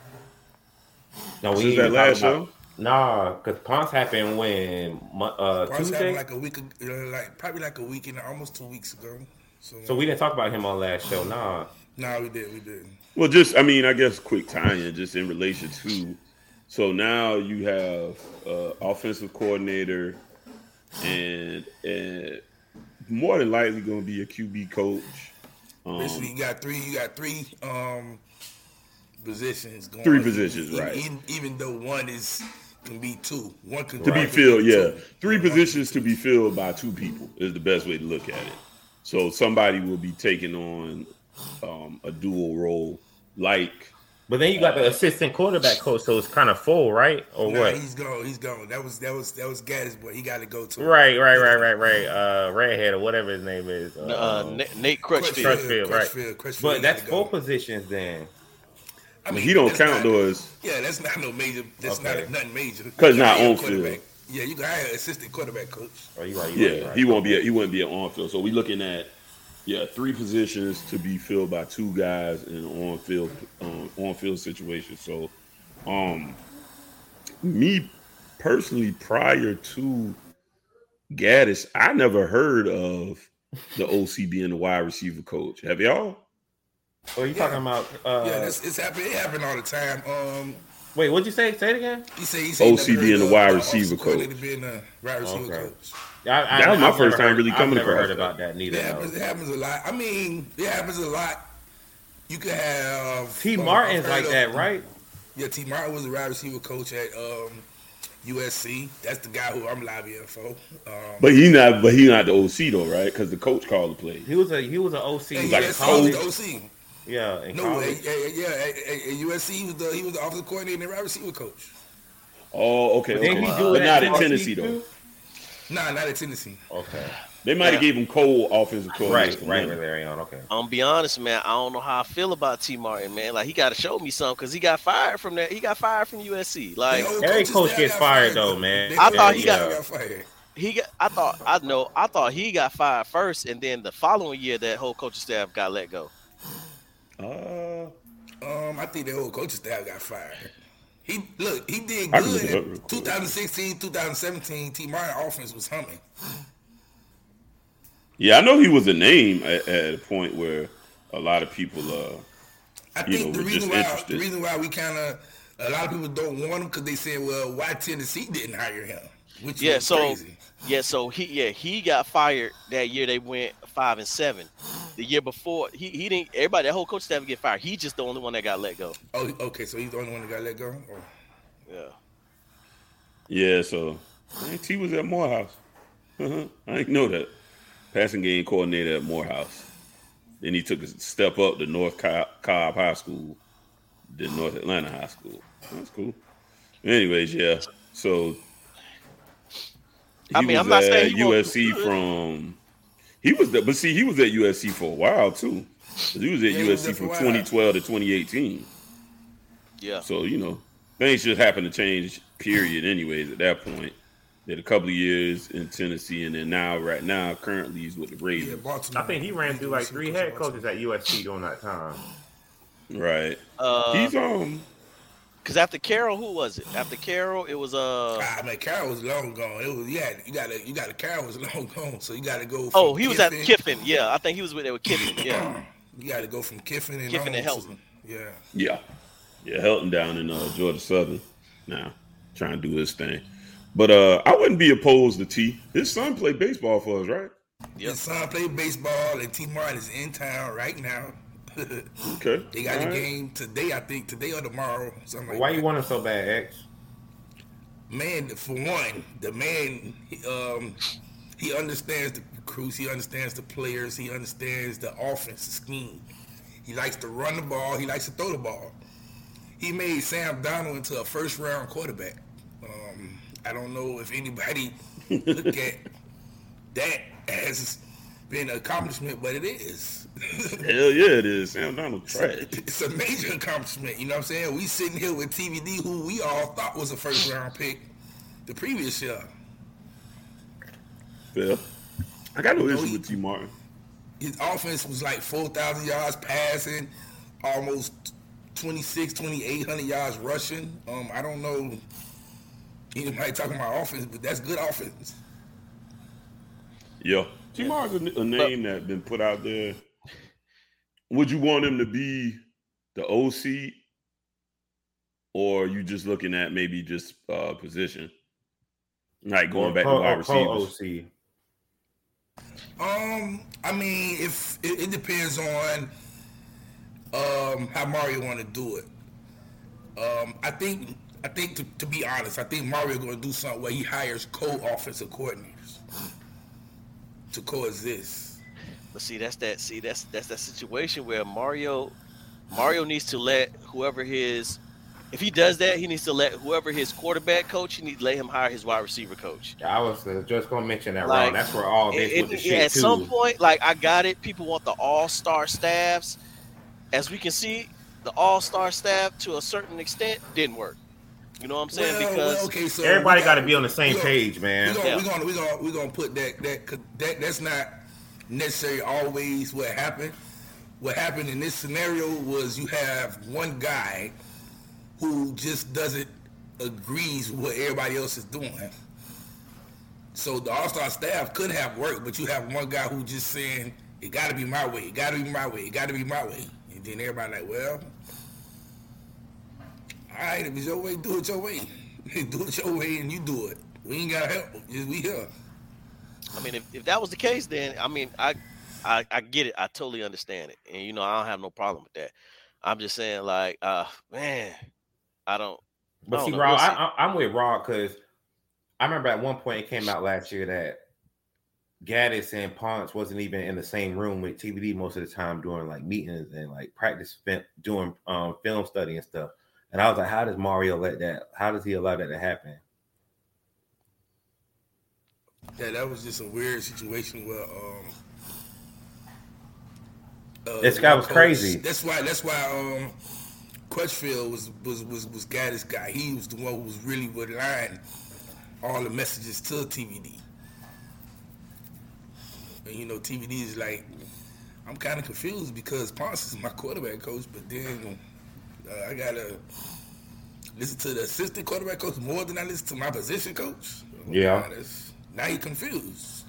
No, we since that last show. Nah, because Ponce happened when Ponce Tuesday. happened like a week, probably like a week and almost 2 weeks ago. So we didn't talk about him on last show, nah. Nah, we didn't. Well, just, I mean, I guess quick tie-in just in relation to, so now you have offensive coordinator and more than likely going to be a QB coach. Basically, you got three positions going. 3 positions, right? Even though one can be 2. One can to be filled, yeah. 3 positions to be filled by 2 people is the best way to look at it. So somebody will be taking on a dual role, like. But then you got the assistant quarterback coach, so it's kind of full, right? Or what? He's gone. That was Gaddis, boy. He got to go to. Right. Redhead or whatever his name is. Nate Crutchfield, right? But that's 4 positions then. I mean, he don't count those. Yeah, that's not no major. That's not nothing major. Because not on field. Yeah, you can hire an assistant quarterback coach. Oh, you right. He wouldn't be an on field. So we're looking at 3 positions to be filled by 2 guys in an on field situation. So, me personally, prior to Gaddis, I never heard of the OC being the wide receiver coach. Have y'all? Oh, you talking about? It's happening. It happened all the time. Wait, what'd you say? Say it again. He said OC being the wide receiver coach. Being a wide receiver coach. That was my first time really coming across. I've never heard about that neither. It happens a lot. I mean, it happens a lot. You could have T. Martin's like that, right? Yeah, T. Martin was a wide receiver coach at USC. That's the guy who I'm lobbying for. But he not the OC though, right? Because the coach called the play. He was an OC. Like USC was the OC. Yeah, at USC he was the offensive coordinator and wide receiver coach. Oh, okay. But not at Tennessee though. Nah, not at Tennessee. Okay. They might have gave him Cole offensive coordinator. Right, okay. I'm gonna be honest, man. I don't know how I feel about T. Martin, man. Like he got to show me something because he got fired from that. He got fired from USC. Like every coach gets fired though, man. I thought he got fired. I thought he got fired first, and then the following year that whole coaching staff got let go. I think the whole coaching staff got fired. He did good in 2016, 2017. T. Martin offense was humming. Yeah, I know he was a name at a point where a lot of people, I think the reason why we kind of a lot of people don't want him because they say, well, why Tennessee didn't hire him? Which is crazy. So he got fired that year. They went 5-7. The year before, he didn't. Everybody, that whole coach staff get fired. He's just the only one that got let go. Oh, okay. So he's the only one that got let go. Oh. Yeah. Yeah. So T was at Morehouse. I didn't know that. Passing game coordinator at Morehouse. Then he took a step up to North Cobb High School, then North Atlanta High School. That's cool. Anyways, yeah. So he was at USC from. He was at USC for a while too. He was at USC from 2012 to 2018. Yeah. So things just happened to change. Period. Anyways, at that point. Did a couple of years in Tennessee, and then right now, currently he's with the Ravens. I think he ran through like 3 head coaches at USC during that time. Right. He's because after Carroll, who was it? After Carroll, it was Carroll was long gone. It was you got Carroll was long gone, so you got to go. He was at Kiffin. Yeah, I think he was with Kiffin. Yeah. You got to go from Kiffin and Helton. Yeah. Helton down in Georgia Southern now, trying to do his thing. But I wouldn't be opposed to T. His son played baseball for us, right? Yep. His son played baseball, and T. Martin is in town right now. Okay. They got a game today, I think, today or tomorrow. Something like Why that. you want him so bad, X? Man, for one, the man, he understands the recruits, he understands the players, he understands the offensive scheme. He likes to run the ball, he likes to throw the ball. He made Sam Darnold into a first-round quarterback. I don't know if anybody look at that as being an accomplishment, but it is. Hell yeah, it is. Sam Darnold trash. It's a major accomplishment. You know what I'm saying? We sitting here with TVD, who we all thought was a first-round pick the previous year. Fair. I got no issue with T. Martin. His offense was like 4,000 yards passing, almost 2,800 yards rushing. I don't know anybody talking about offense, but that's good offense. Yeah. T. Martin's a name that's been put out there. Would you want him to be the OC, or you just looking at maybe just position? Like going back to wide receivers. OC. I mean, if it depends on how Mario want to do it. I think to be honest, I think Mario going to do something where he hires co-offensive coordinators to coexist. But that's that situation where Mario needs to let whoever his, if he does that, he needs to let whoever his quarterback coach, he needs to let him hire his wide receiver coach. I was just going to mention that, Ron. That's where all this with the shit at too. Some point, like, I got it. People want the all-star staffs. As we can see, the all-star staff to a certain extent didn't work. You know what I'm saying? Because so everybody got to be on the same page, man. We're gonna put that's not necessarily always what happened. What happened in this scenario was you have one guy who just doesn't agrees with what everybody else is doing. So the all-star staff could have worked, but you have one guy who just saying, it got to be my way, it got to be my way, it got to be my way. And then everybody like, well, all right, if it's your way, do it your way. Do it your way and you do it. We ain't got to help. Just we here. I mean, if that was the case, then, I mean, I get it. I totally understand it. And, you know, I don't have no problem with that. I'm just saying, like, man, I don't. But see, Rob, I'm with Rob because I remember at one point it came out last year that Gaddis and Ponce wasn't even in the same room with TVD most of the time during like meetings and like practice, doing film study and stuff. And I was like, how does Mario let that? How does he allow that to happen? Yeah, that was just a weird situation where this guy was crazy. That's why Crutchfield was Gaddis' guy. He was the one who was really relying all the messages to TVD. And you know, TVD is like, I'm kind of confused because Ponce is my quarterback coach, but then I gotta listen to the assistant quarterback coach more than I listen to my position coach. Yeah. Now he confused.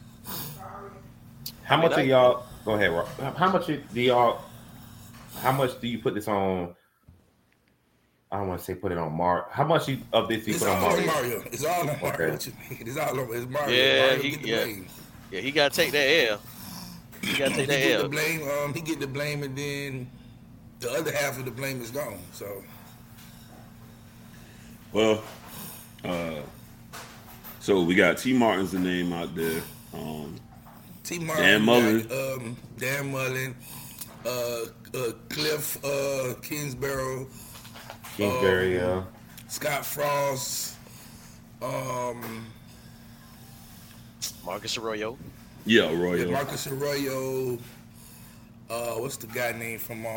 How much of y'all? Go ahead, Rob. How much do you put this on? I don't want to say put it on Mark. How much of this you put on Mario? It's all on Mario. Okay. What you mean? It's all on it's Mario. Yeah, Mario he got to take that L. He got to take that L. The blame. He get the blame, and then the other half of the blame is gone. So, well, so we got T. Martin's the name out there. T. Martin, Dan Mullen, Cliff Kingsbury, yeah. Scott Frost, Marcus Arroyo. Yeah, Arroyo. Marcus Arroyo. What's the guy name from?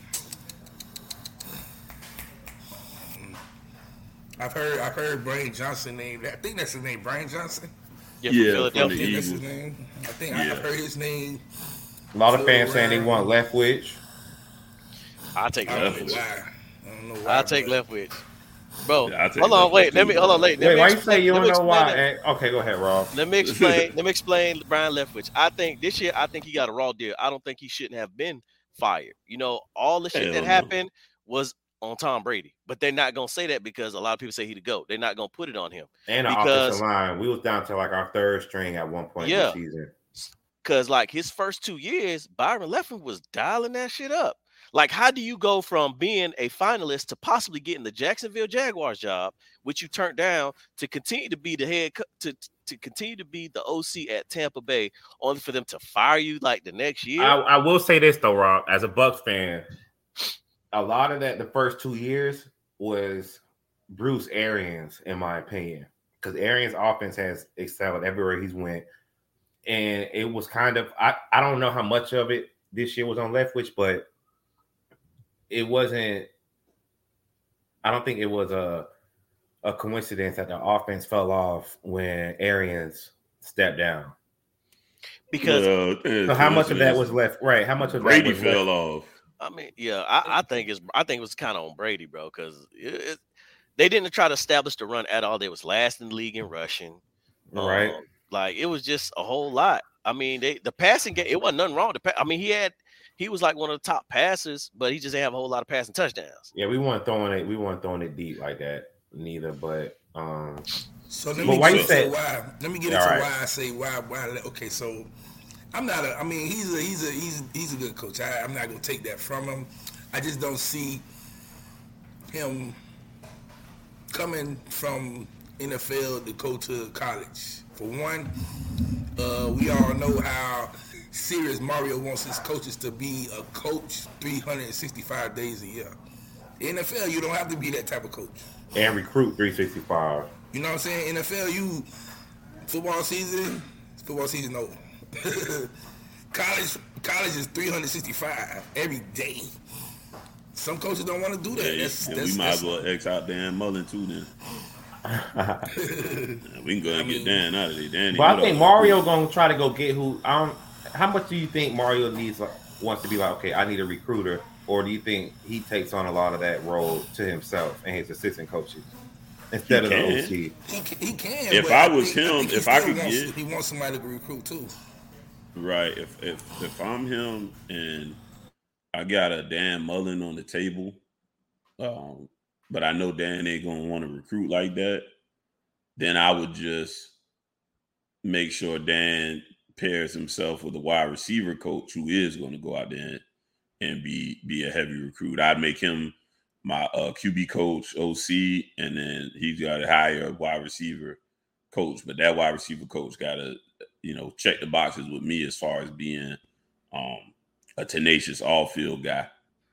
I've heard Brian Johnson name. I think that's his name, Brian Johnson. Yeah, Philadelphia. That's his name. I think I've heard his name. A lot of fans saying they want Leftwich. I'll take Leftwich. I don't know why. I'll take Leftwich. Bro, Yeah, hold on, wait. Let me why you say you don't know why? Okay, go ahead, Rob. Let me explain Brian Leftwich. I think this year, he got a raw deal. I don't think he shouldn't have been fired. You know, all the shit that happened was on Tom Brady, but they're not gonna say that because a lot of people say he the GOAT. They're not gonna put it on him. And the offensive line, we was down to like our third string at one point this season. Because like his first 2 years, Byron Leftwich was dialing that shit up. Like, how do you go from being a finalist to possibly getting the Jacksonville Jaguars job, which you turned down, to continue to be the head to continue to be the OC at Tampa Bay, only for them to fire you like the next year? I will say this though, Rob, as a Bucs fan, a lot of that the first 2 years was Bruce Arians, in my opinion, because Arians' offense has excelled everywhere he's went, and it was kind of I don't know how much of it this year was on Leftwich, but it wasn't. I don't think it was a coincidence that the offense fell off when Arians stepped down. Because so how much of that was left? Right? How much of Brady that was fell left? off? I mean, yeah, I think it was kind of on Brady, bro, because they didn't try to establish the run at all. They was last in the league in rushing, right? Like it was just a whole lot. I mean, the passing game, it wasn't nothing wrong with I mean, he was like one of the top passers, but he just didn't have a whole lot of passing touchdowns. Yeah, we weren't throwing it deep like that neither. But so let me get into why. Let me get into why I say why. Okay, so I'm not. I mean, he's a good coach. I'm not gonna take that from him. I just don't see him coming from NFL to go to college. For one, we all know how serious Mario wants his coaches to be a coach 365 days a year. In NFL, you don't have to be that type of coach. And recruit 365. You know what I'm saying? NFL, football season over. College is 365 every day. Some coaches don't want to do that. Yeah, we might as well X out Dan Mullen too then. We can go ahead and get Dan out of there. Dan, but I think Mario gonna try to go get who. How much do you think Mario wants to be like? Okay, I need a recruiter, or do you think he takes on a lot of that role to himself and his assistant coaches instead of the OC? He can. If I was him, if I could get, he wants somebody to recruit too. Right. If I'm him and I got a Dan Mullen on the table, but I know Dan ain't gonna want to recruit like that, then I would just make sure Dan pairs himself with a wide receiver coach who is going to go out there and be a heavy recruit. I'd make him my QB coach, OC, and then he's got to hire a wide receiver coach. But that wide receiver coach got to, check the boxes with me as far as being a tenacious all-field guy.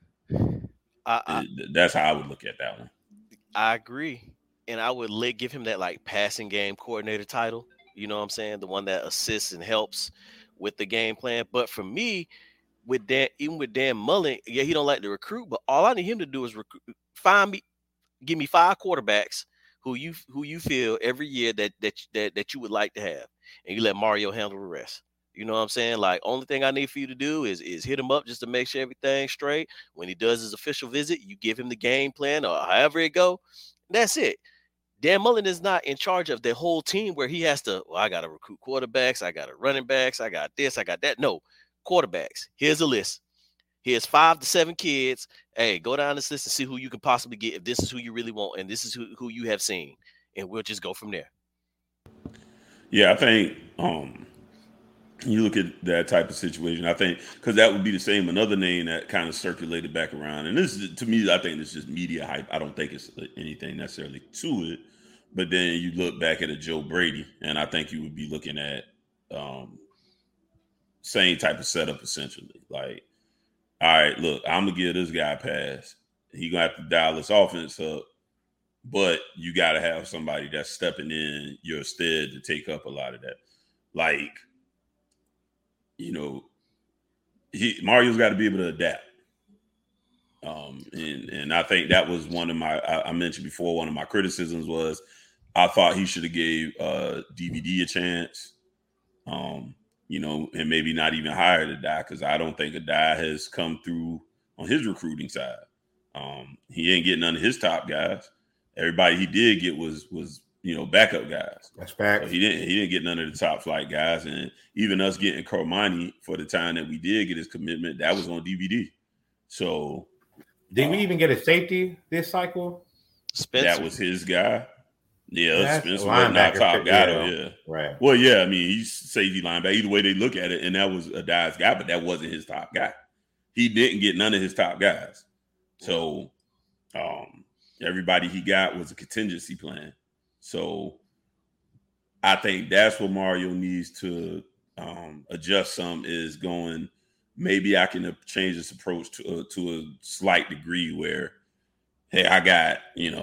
That's how I would look at that one. I agree. And I would give him that like passing game coordinator title. You know what I'm saying? The one that assists and helps with the game plan. But for me, even with Dan Mullen, yeah, he don't like to recruit, but all I need him to do is give me 5 quarterbacks who you feel every year that you would like to have. And you let Mario handle the rest. You know what I'm saying? Like, only thing I need for you to do is hit him up just to make sure everything's straight. When he does his official visit, you give him the game plan or however it go. That's it. Dan Mullen is not in charge of the whole team where he has to, I got to recruit quarterbacks, I got to running backs, I got this, I got that. No, quarterbacks. Here's a list. Here's 5 to 7 kids. Hey, go down this list and see who you can possibly get if this is who you really want and this is who you have seen. And we'll just go from there. Yeah, I think you look at that type of situation, I think, because that would be the same another name that kind of circulated back around. And this is, to me, I think it's just media hype. I don't think it's anything necessarily to it. But then you look back at a Joe Brady, and I think you would be looking at same type of setup essentially. Like, all right, look, I'm going to give this guy a pass. He's going to have to dial this offense up. But you got to have somebody that's stepping in your stead to take up a lot of that. Like, Mario's got to be able to adapt. And I think that was one of my, I mentioned before, one of my criticisms was I thought he should have gave DVD a chance, and maybe not even hired Addae, because I don't think Addae has come through on his recruiting side. He ain't getting none of his top guys. Everybody he did get was backup guys. That's fact. So he didn't get none of the top flight guys, and even us getting Cormani for the time that we did get his commitment, that was on DVD. So did we even get a safety this cycle? Spencer. That was his guy. Yeah, That's Spencer was not top guy though. Yeah, right. Well, yeah, I mean, he's safety linebacker. Either way they look at it, and that was a guy's guy, but that wasn't his top guy. He didn't get none of his top guys. So everybody he got was a contingency plan. So I think that's what Mario needs to adjust some, is going, maybe I can change this approach to a slight degree where, hey, I got,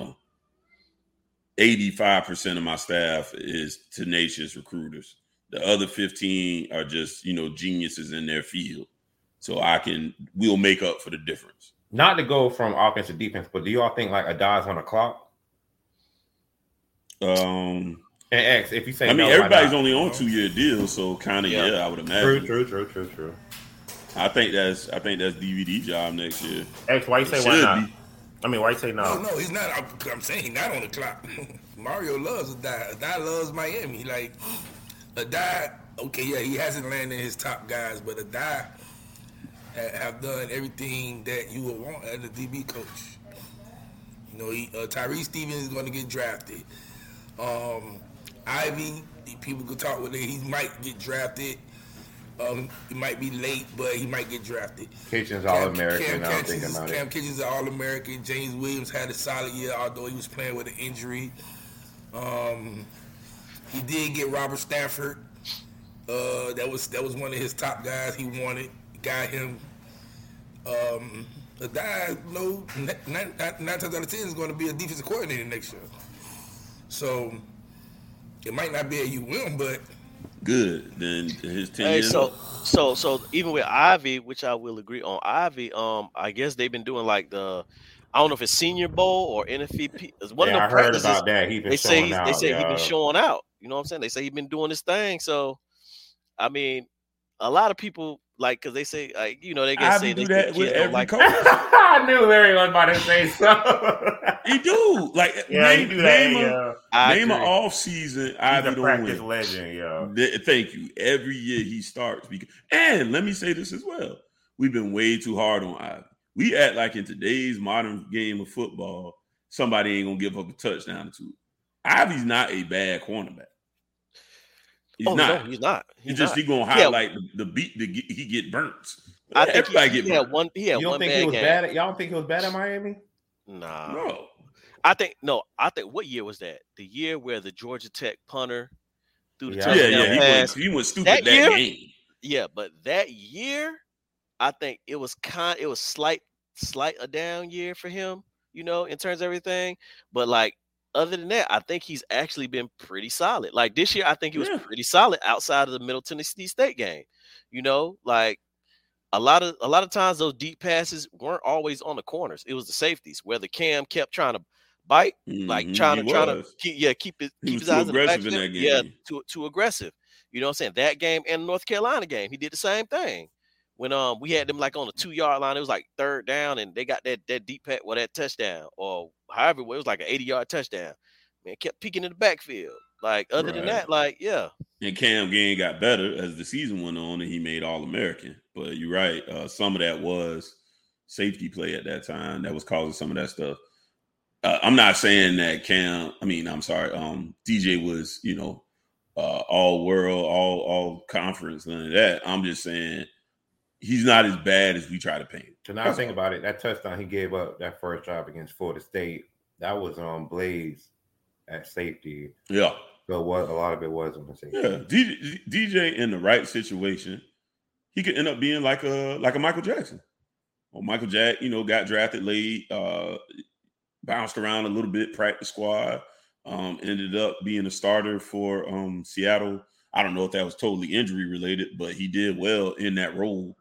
85% of my staff is tenacious recruiters. The other 15 are just, geniuses in their field. So we'll make up for the difference. Not to go from offense to defense, but do y'all think like Adai's on the clock? And X, if you say, everybody's only on 2-year deals, so kind of I would imagine. True. I think that's DVD job next year. X, why you say why not? I mean, why you say no? No, he's not. I'm saying he's not on the clock. Mario loves Adai. Adai loves Miami. Like Adai, okay, yeah, he hasn't landed his top guys, but Adai have done everything that you would want as a DB coach. Tyrese Stevens is going to get drafted. Ivy, people could talk with it. He might get drafted. He might be late, but he might get drafted. Kitchens All-American. Cam Kitchens is All-American. James Williams had a solid year, although he was playing with an injury. He did get Robert Stafford. That was one of his top guys he wanted. Got him. The guy, 9 times out of 10 is going to be a defensive coordinator next year. So it might not be a you win, but good. Then his 10 Hey, years. so even with Ivy, which I will agree on, Ivy, I guess they've been doing like I don't know if it's Senior Bowl or NFP. One of the I heard about that. They say he's been showing out. You know what I'm saying? They say he's been doing this thing. So, I mean, a lot of people because they say they can say do that with every coach. I knew Larry was about to say so. He do name an off season. Ivy He's a practice legend, Thank you. Every year he starts and let me say this as well. We've been way too hard on Ivy. We act like in today's modern game of football, somebody ain't gonna give up a touchdown or two. Ivy's not a bad cornerback. He's not. No, he's not. He gonna highlight the beat. He get burnt. I think everybody get burnt. He had one bad game. Bad? Y'all don't think he was bad at Miami? Nah. No. I think what year was that? The year where the Georgia Tech punter threw the touchdown pass. He went stupid that game. Yeah, but that year, I think it was slight a down year for him. In terms of everything, but other than that, I think he's actually been pretty solid. Like this year, I think he was pretty solid outside of the Middle Tennessee State game. A lot of times those deep passes weren't always on the corners. It was the safeties where the Cam kept trying to bite, trying to keep his eyes in the backfield. In that game. Yeah, too aggressive. You know what I'm saying? That game and the North Carolina game, he did the same thing. When we had them on the 2-yard line, it was like third down, and they got that deep pass that touchdown, or however it was like an 80-yard touchdown. Man, kept peeking in the backfield. Other than that, And Cam Gain got better as the season went on, and he made All-American. But you're right, some of that was safety play at that time that was causing some of that stuff. I'm not saying that DJ was all world, all conference, none of that. I'm just saying. He's not as bad as we try to paint. So now think about it. That touchdown he gave up, that first drive against Florida State, that was on Blaze at safety. Yeah. So a lot of it was on the safety. Yeah. DJ in the right situation, he could end up being like a Michael Jackson. Well, Michael Jack, got drafted late, bounced around a little bit, practice squad, ended up being a starter for Seattle. I don't know if that was totally injury related, but he did well in that role.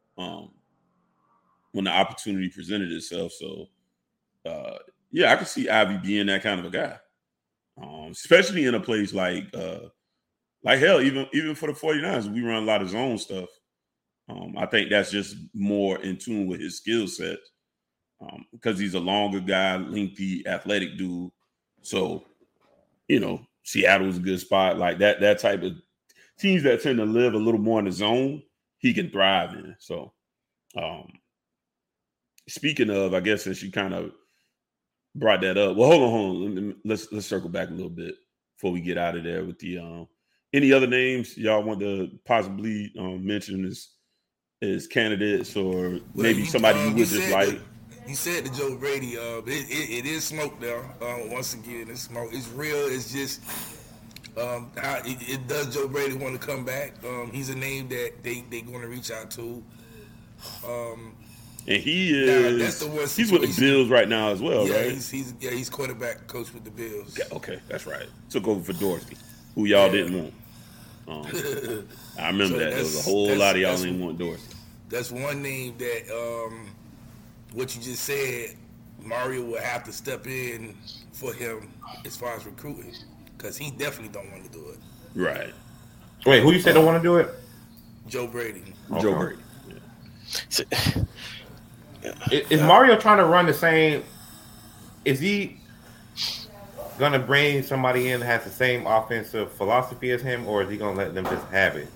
When the opportunity presented itself. So, I could see Ivy being that kind of a guy, especially in a place like hell, even for the 49ers, we run a lot of zone stuff. I think that's just more in tune with his skill set because he's a longer guy, lengthy, athletic dude. So Seattle's a good spot. Like that type of teams that tend to live a little more in the zone, he can thrive in. So, speaking of, I guess since you kind of brought that up, well, hold on. Let's circle back a little bit before we get out of there with the any other names y'all want to possibly mention as candidates, or maybe somebody you would just like. You said to Joe Brady, it is smoke there. Once again, it's smoke. It's real. It's just does Joe Brady want to come back? He's a name that they going to reach out to. And he is. He's with the Bills right now as well, right? He's quarterback coach with the Bills. Okay, that's right. Took over for Dorsey, who y'all didn't want. I remember that. There was a whole lot of y'all didn't want Dorsey. That's one name that what you just said, Mario will have to step in for him as far as recruiting, because he definitely don't want to do it. Right. Wait, who you said don't want to do it? Joe Brady. Okay. Joe Brady. Yeah. Is Mario trying to run the same? Is he going to bring somebody in that has the same offensive philosophy as him, or is he going to let them just have it?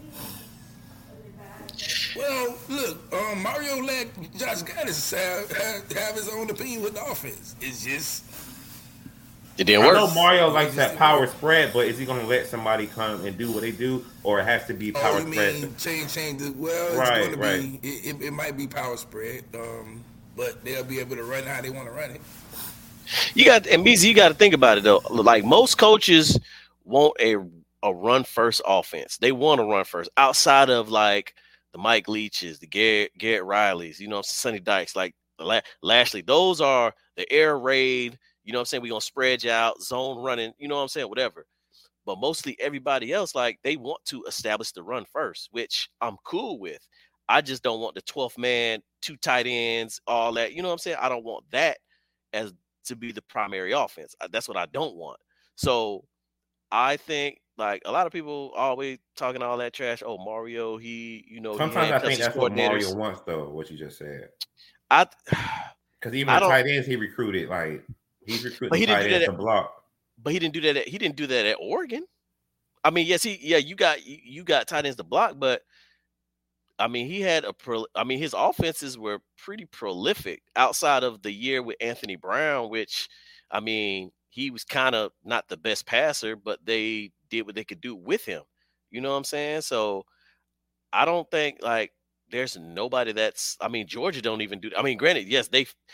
Well, look, Mario let Josh Gattis have his own opinion with the offense. It's just it didn't work. I know Mario likes that power spread, but is he going to let somebody come and do what they do, or it has to be power spread? Change it. Well, it's going to be. It might be power spread, but they'll be able to run how they want to run it. You got to think about it though. Like most coaches want a run first offense. They want to run first outside of like the Mike Leaches, the Garrett Rileys, Sonny Dykes, like Lashley. Those are the air raid. You know what I'm saying? We're going to spread you out, zone running, you know what I'm saying? Whatever. But mostly everybody else, like they want to establish the run first, which I'm cool with. I just don't want the 12th man, 2 tight ends, all that. You know what I'm saying? I don't want that as to be the primary offense. That's what I don't want. So I think like a lot of people always talking all that trash. Oh, Mario, sometimes I think that's what Mario wants, though. What you just said. Because even the tight ends he recruited, like he's recruiting tight ends to block. But he didn't do that. He didn't do that at Oregon. I mean, yes, you got tight ends to block, but I mean, his offenses were pretty prolific outside of the year with Anthony Brown, which, I mean, he was kind of not the best passer, but they did what they could do with him. You know what I'm saying? So I don't think like there's nobody Georgia don't even do. I mean, granted, yes,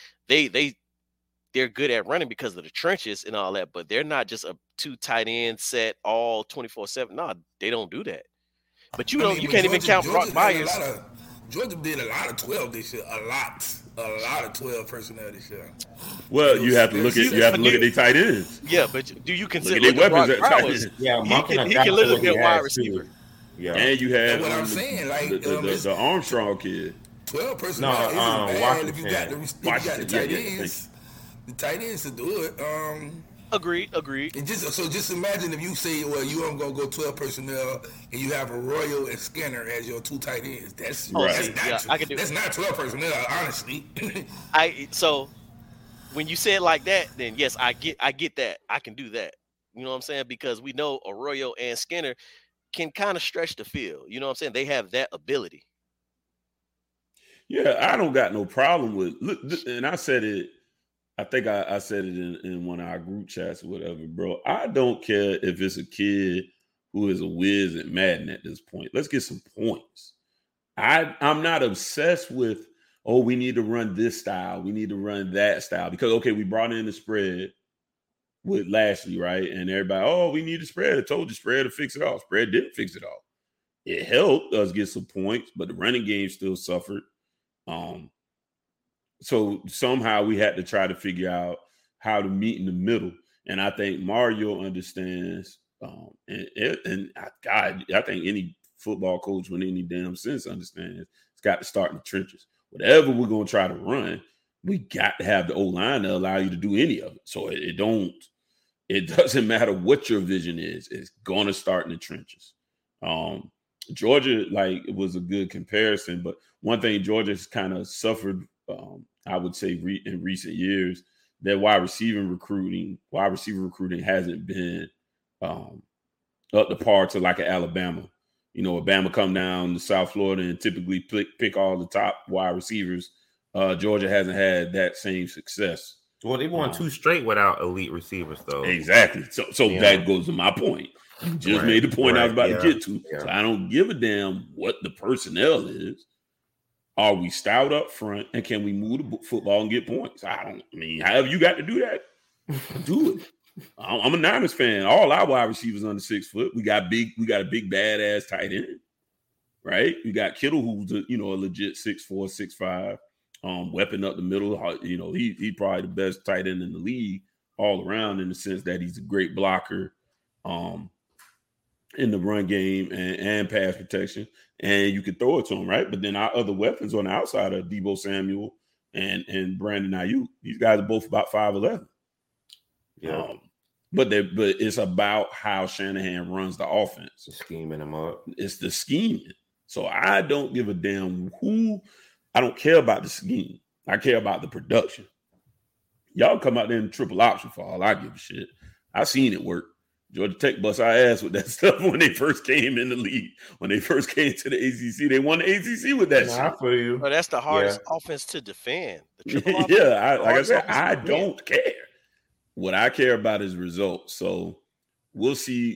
they're good at running because of the trenches and all that, but they're not just a 2 tight end set all 24/7. No, they don't do that. But you can't even count Brock Myers. Georgia did a lot of 12 this year. A lot of 12 personnel this year. Well, you have to look at their tight ends. Yeah, but do you consider their weapons at tight ends? Yeah, he can literally be a wide receiver. Yeah, and you have what I'm saying, like the Armstrong kid. 12 personnel isn't bad if you got the tight ends. The tight ends to do it. Agreed. And just imagine if you say, well, you aren't gonna go 12 personnel and you have Arroyo and Skinner as your 2 tight ends. That's not 12 personnel, honestly. So when you say it like that, then yes, I get that. I can do that. You know what I'm saying? Because we know Arroyo and Skinner can kind of stretch the field. You know what I'm saying? They have that ability. Yeah, I don't got no problem with look, and I said it. I think I said it in one of our group chats or whatever, bro. I don't care if it's a kid who is a whiz at Madden at this point. Let's get some points. I'm not obsessed with, we need to run this style. We need to run that style. Because, okay, we brought in the spread with Lashley, right? And everybody, we need a spread. I told you spread to fix it all. Spread didn't fix it all. It helped us get some points, but the running game still suffered. So somehow we had to try to figure out how to meet in the middle. And I think Mario understands. I think any football coach with any damn sense understands it's got to start in the trenches. Whatever we're going to try to run, we got to have the O-line to allow you to do any of it. So it doesn't matter what your vision is. It's going to start in the trenches. Georgia, like, it was a good comparison, but one thing Georgia's kind of suffered, I would say in recent years, that wide receiver recruiting hasn't been up to par to like an Alabama. You know, Alabama come down to South Florida and typically pick all the top wide receivers. Georgia hasn't had that same success. Well, they won 2 straight without elite receivers, though. Exactly. So that goes to my point. You just made the point I was about to get to. Yeah. So I don't give a damn what the personnel is. Are we stout up front, and can we move the football and get points? However you got to do that, do it. I'm a Niners fan. All our wide receivers under 6 foot. We got a big badass tight end, right? We got Kittle, who's a legit 6'4", 6'5", weapon up the middle. You know, he probably the best tight end in the league all around, in the sense that he's a great blocker, in the run game and pass protection, and you can throw it to him, right? But then our other weapons on the outside are Deebo Samuel and Brandon Ayuk. These guys are both about 5'11". Yeah. But it's about how Shanahan runs the offense. Scheming them up. It's the scheming. So I don't give a damn I don't care about the scheme. I care about the production. Y'all come out there in triple option for all I give a shit. I seen it work. Georgia Tech bust our ass with that stuff when they first came in the league. When they first came to the ACC, they won the ACC with that shit. I feel you. Well, that's the hardest offense to defend. Like I said, I don't care. What I care about is results. So we'll see.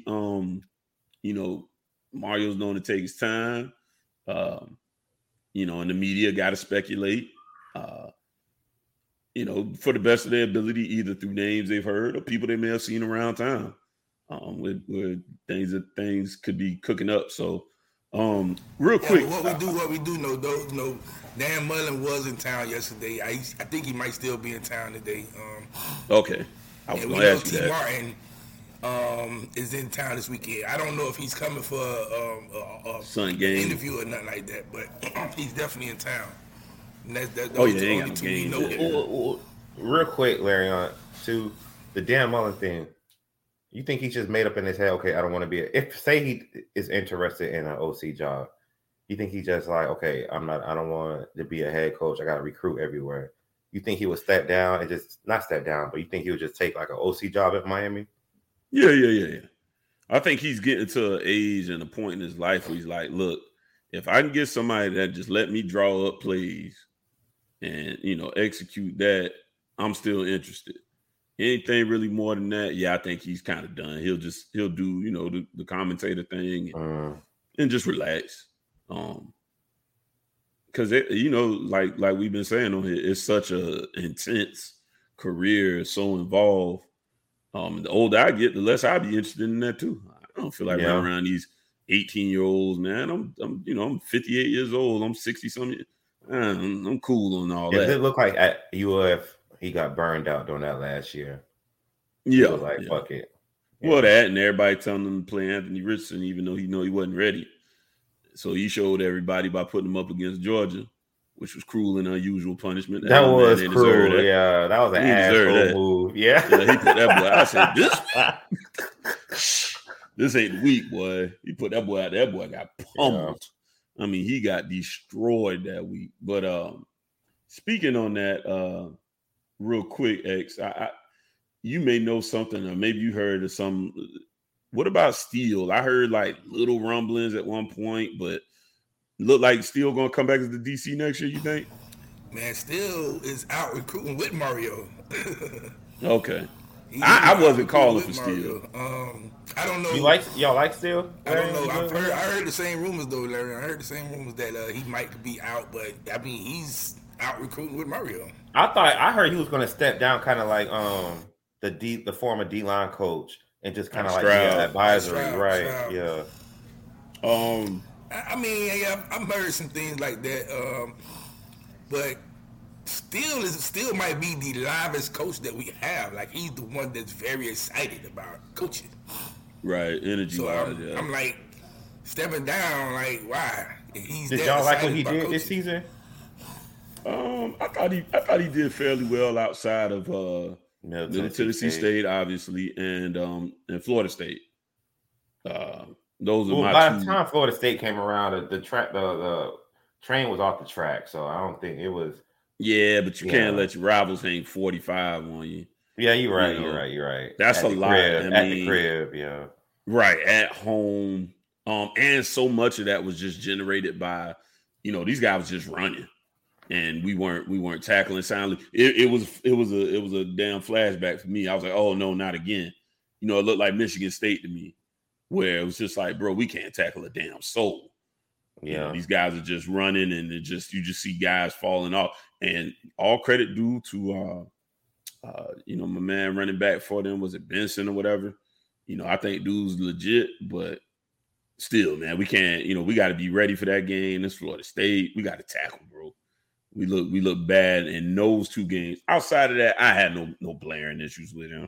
Mario's known to take his time. And the media got to speculate. For the best of their ability, either through names they've heard or people they may have seen around town. With things could be cooking up. So, real quick, what we do know, though, Dan Mullen was in town yesterday. I think he might still be in town today. Okay, I was going to ask you that. Martin is in town this weekend. I don't know if he's coming for a Sun game interview or nothing like that, but he's definitely in town. And that's the only two we know. Real quick, Larry, on to the Dan Mullen thing. You think he just made up in his head, okay, I don't want to be if say he is interested in an OC job, you think he just like, okay, I don't want to be a head coach. I got to recruit everywhere. You think he would step down and just not step down, but you think he would just take like an OC job at Miami? Yeah. I think he's getting to an age and a point in his life where he's like, look, if I can get somebody that just let me draw up plays and, execute that, I'm still interested. Anything really more than that, I think he's kind of done. He'll do, the commentator thing and just relax. Because like we've been saying on here, it's such a intense career, so involved. The older I get, the less I'd be interested in that too. I don't feel like running around these 18-year-olds, man. I'm 58 years old. I'm 60-something. I'm cool on all that. Does it look like at UF he got burned out during that last year? Yeah. Fuck it. Yeah. Well, that and everybody telling him to play Anthony Richardson, even though he wasn't ready. So he showed everybody by putting him up against Georgia, which was cruel and unusual punishment. That was cruel. That. Yeah, that was an asshole move. Yeah, he put that boy. I said, this ain't the week, boy. He put that boy out. That boy got pummeled. Yeah. I mean, he got destroyed that week. But speaking on that, real quick, X, you may know something, or maybe you heard of some. What about Steele? I heard like little rumblings at one point, but look like Steele gonna come back as the DC next year. You think? Man, Steele is out recruiting with Mario. Okay, I wasn't calling for Steele. I don't know. Y'all like Steele? I don't know. I heard the same rumors though, Larry. I heard the same rumors that he might be out, but I mean he's out recruiting with Mario. I heard he was going to step down, kind of like the former D-line coach, and just kind of like advisory, right? Stroud. Yeah. I mean, I've heard some things like that, but Steele might be the livest coach that we have. Like he's the one that's very excited about coaching. Right, energy. So I'm like stepping down. Like why? Did y'all like what he did this season? I thought he did fairly well outside of Middle Tennessee State, obviously, and Florida State. Those are my by two. the time Florida State came around, the train was off the track, so I don't think it was. Yeah, but you can't let your rivals hang 45 on you. Yeah, you're right. You're right. That's at a lot. At the crib, yeah. Right, at home. And so much of that was just generated by, these guys was just running. And we weren't tackling soundly. It was a damn flashback for me. I was like, oh no, not again. It looked like Michigan State to me, where it was just like, bro, we can't tackle a damn soul. Yeah, these guys are just running, and you just see guys falling off. And all credit due to my man running back for them, was it Benson or whatever? I think dude's legit, but still, man, we can't. We got to be ready for that game. This Florida State, we got to tackle, bro. We look bad in those two games. Outside of that, I had no blaring issues with him.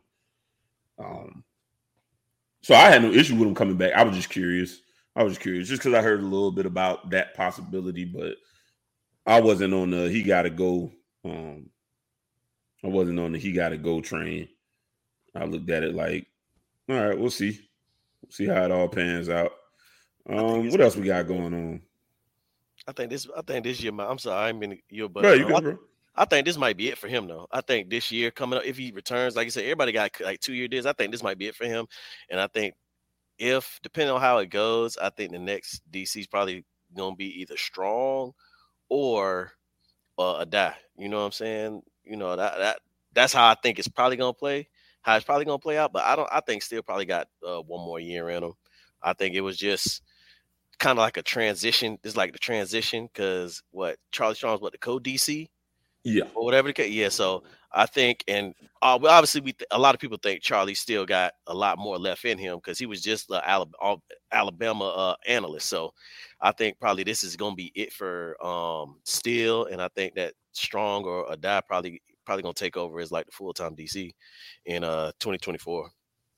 So I had no issue with him coming back. I was just curious just because I heard a little bit about that possibility, but I wasn't on the he got to go. I wasn't on the he got to go train. I looked at it like, all right, we'll see how it all pans out. What else we got going on? I think this year. I'm sorry, I mean you, but you go, bro. I think this might be it for him, though. I think this year coming up, if he returns, like you said, everybody got like 2-year deals. I think this might be it for him, and I think depending on how it goes, I think the next DC is probably gonna be either strong or a die. You know what I'm saying? That's how I think it's probably gonna play. How it's probably gonna play out, but I think still probably got one more year in him. I think it was just kind of like a transition. It's like the transition because Charlie Strong's the co-DC, or whatever the case. Yeah, so I think, and obviously a lot of people think Charlie still got a lot more left in him because he was just the Alabama analyst. So I think probably this is gonna be it for Steele, and I think that Strong or Adai probably gonna take over as like the full-time DC in 2024.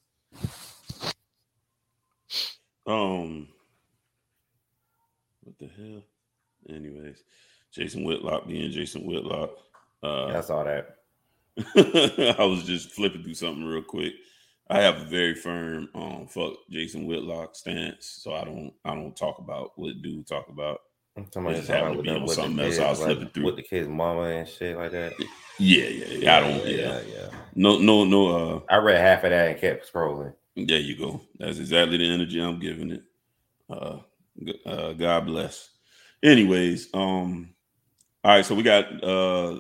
What the hell? Anyways, Jason Whitlock being Jason Whitlock. I saw that. I was just flipping through something real quick. I have a very firm fuck Jason Whitlock stance, so I don't talk about what dude talk about. Somebody just happened to be on something else. I was flipping through with the kid's mama and shit like that. Yeah. I don't. Yeah. No. I read half of that and kept scrolling. There you go. That's exactly the energy I'm giving it. God bless. Anyways, all right. So we got the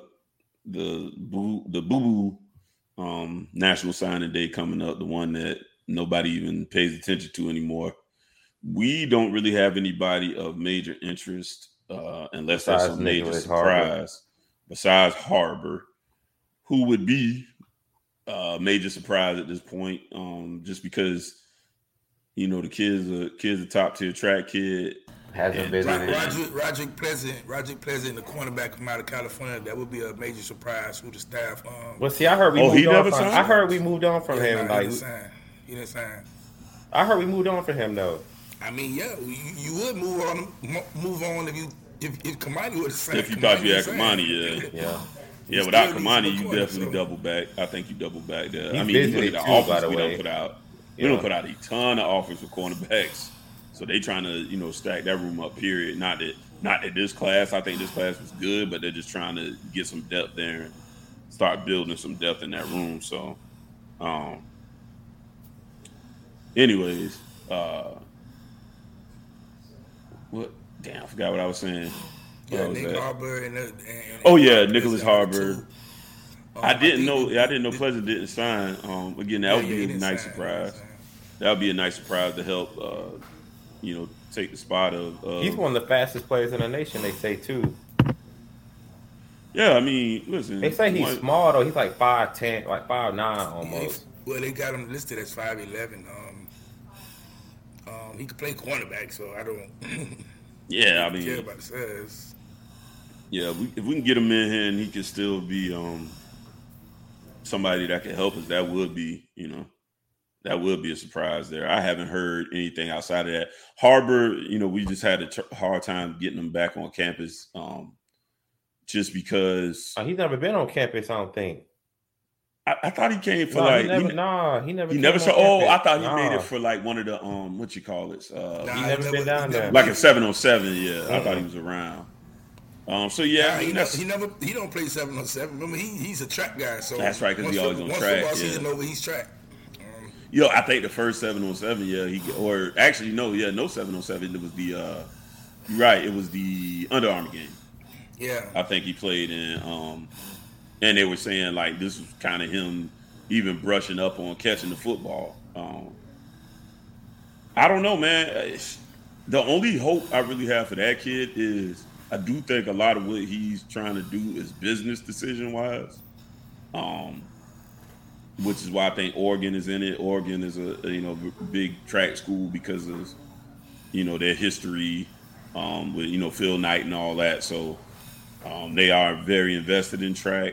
Boo National Signing Day coming up, the one that nobody even pays attention to anymore. We don't really have anybody of major interest unless there's some major surprise besides Harbor, who would be a major surprise at this point, just because the kid's a top tier track kid. Hasn't visited. Roderick Pleasant, the cornerback from out of California. That would be a major surprise for the staff. Well, see, I heard we moved on from. I heard we moved on from him. He didn't sign. I heard we moved on from him though. I mean, yeah, you would move on if Kamani would have signed. If you thought you had Kamani, yeah. Without Kamani, you definitely double back. I think you double back there. I mean, the offers we don't put out. We don't put out a ton of offers for cornerbacks, so they trying to stack that room up. Period. Not that this class. I think this class was good, but they're just trying to get some depth there and start building some depth in that room. So, anyways, what? Damn, I forgot what I was saying. Nick Harbor Nicholas Harbor. I didn't know Pleasant didn't sign. Again, that would be a nice surprise. That would be a nice surprise to help, take the spot of. He's one of the fastest players in the nation. They say too. Yeah, I mean, listen. They say he's small though. He's like 5'10", like 5'9" almost. Well, they got him listed as 5'11". He could play cornerback, so I don't. Yeah, I mean, care about the size. Yeah, if we can get him in here and he can still be somebody that can help us, that would be a surprise there. I haven't heard anything outside of that. Harbor, we just had a hard time getting him back on campus, just because he's never been on campus. I don't think. I thought he came for he never. He never saw. Oh, I thought he made it for like one of the he never been down there. Like a 7-on-7. Yeah, I thought he was around. So yeah, he don't play 7-on-7. Remember, he's a track guy. So that's right, because he always on track. Once season over, he's track. I think the first 7-on-7, no 7-on-7. It was the you're right. It was the Under Armour game. Yeah, I think he played in. And they were saying like this was kind of him even brushing up on catching the football. I don't know, man. The only hope I really have for that kid is I do think a lot of what he's trying to do is business decision wise, which is why I think Oregon is in it. Oregon is a big track school because of their history with Phil Knight and all that. So they are very invested in track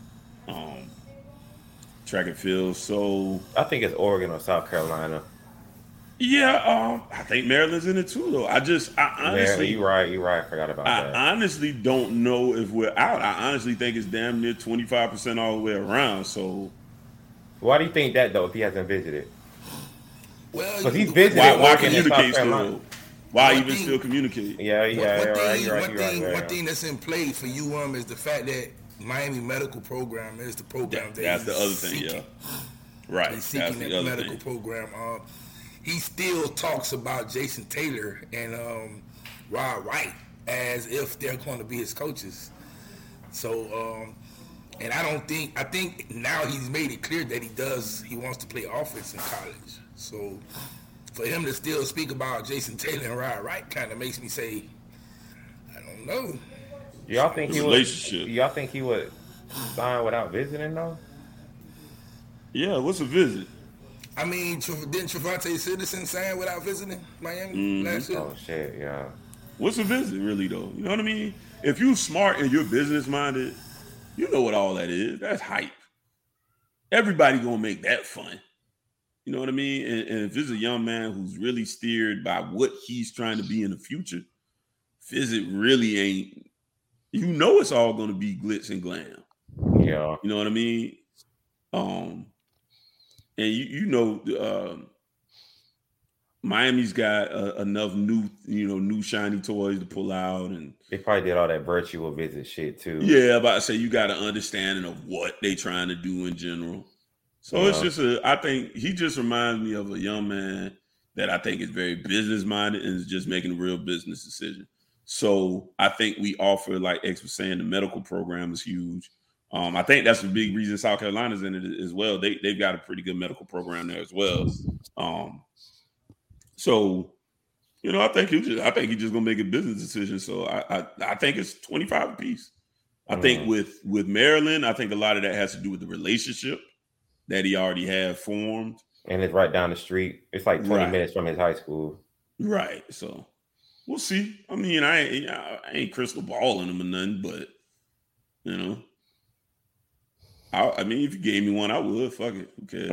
and field. So I think it's Oregon or South Carolina. Yeah, I think Maryland's in it too, though. I honestly, you're right. I forgot about that. I honestly don't know if we're out. I honestly think it's damn near 25% all the way around. So, why do you think that though? If he hasn't visited, well, because he's visited. Why communicate still? Why even still communicate? Yeah, you're right. One thing that's in play for UM is the fact that Miami Medical Program is the program that's the other thing. Yeah, right. He's seeking that medical program. He still talks about Jason Taylor and Rod Wright as if they're going to be his coaches. So, and I think now he's made it clear that he wants to play offense in college. So, for him to still speak about Jason Taylor and Rod Wright kind of makes me say, I don't know. Y'all think he would sign without visiting though? Yeah, what's a visit? I mean, didn't Trevante Citizen sign without visiting Miami last year? Oh, shit, yeah. What's a visit, really, though? You know what I mean? If you're smart and you're business-minded, you know what all that is. That's hype. Everybody going to make that fun. You know what I mean? And if it's a young man who's really steered by what he's trying to be in the future, visit really ain't, it's all going to be glitz and glam. Yeah. You know what I mean? And Miami's got enough new shiny toys to pull out, and they probably did all that virtual visit shit too. Yeah, about to say you got an understanding of what they trying to do in general. So it's just I think he just reminds me of a young man that I think is very business minded and is just making a real business decision. So I think we offer, like X was saying, the medical program is huge. I think that's a big reason South Carolina's in it as well. They've got a pretty good medical program there as well. So, I think he's just gonna make a business decision. So I think it's 25 apiece. I think with Maryland, I think a lot of that has to do with the relationship that he already had formed. And it's right down the street. It's like 20 minutes from his high school. Right. So we'll see. I mean, I ain't crystal balling him or nothing, but I mean, if you gave me one, I would. Fuck it. Who cares?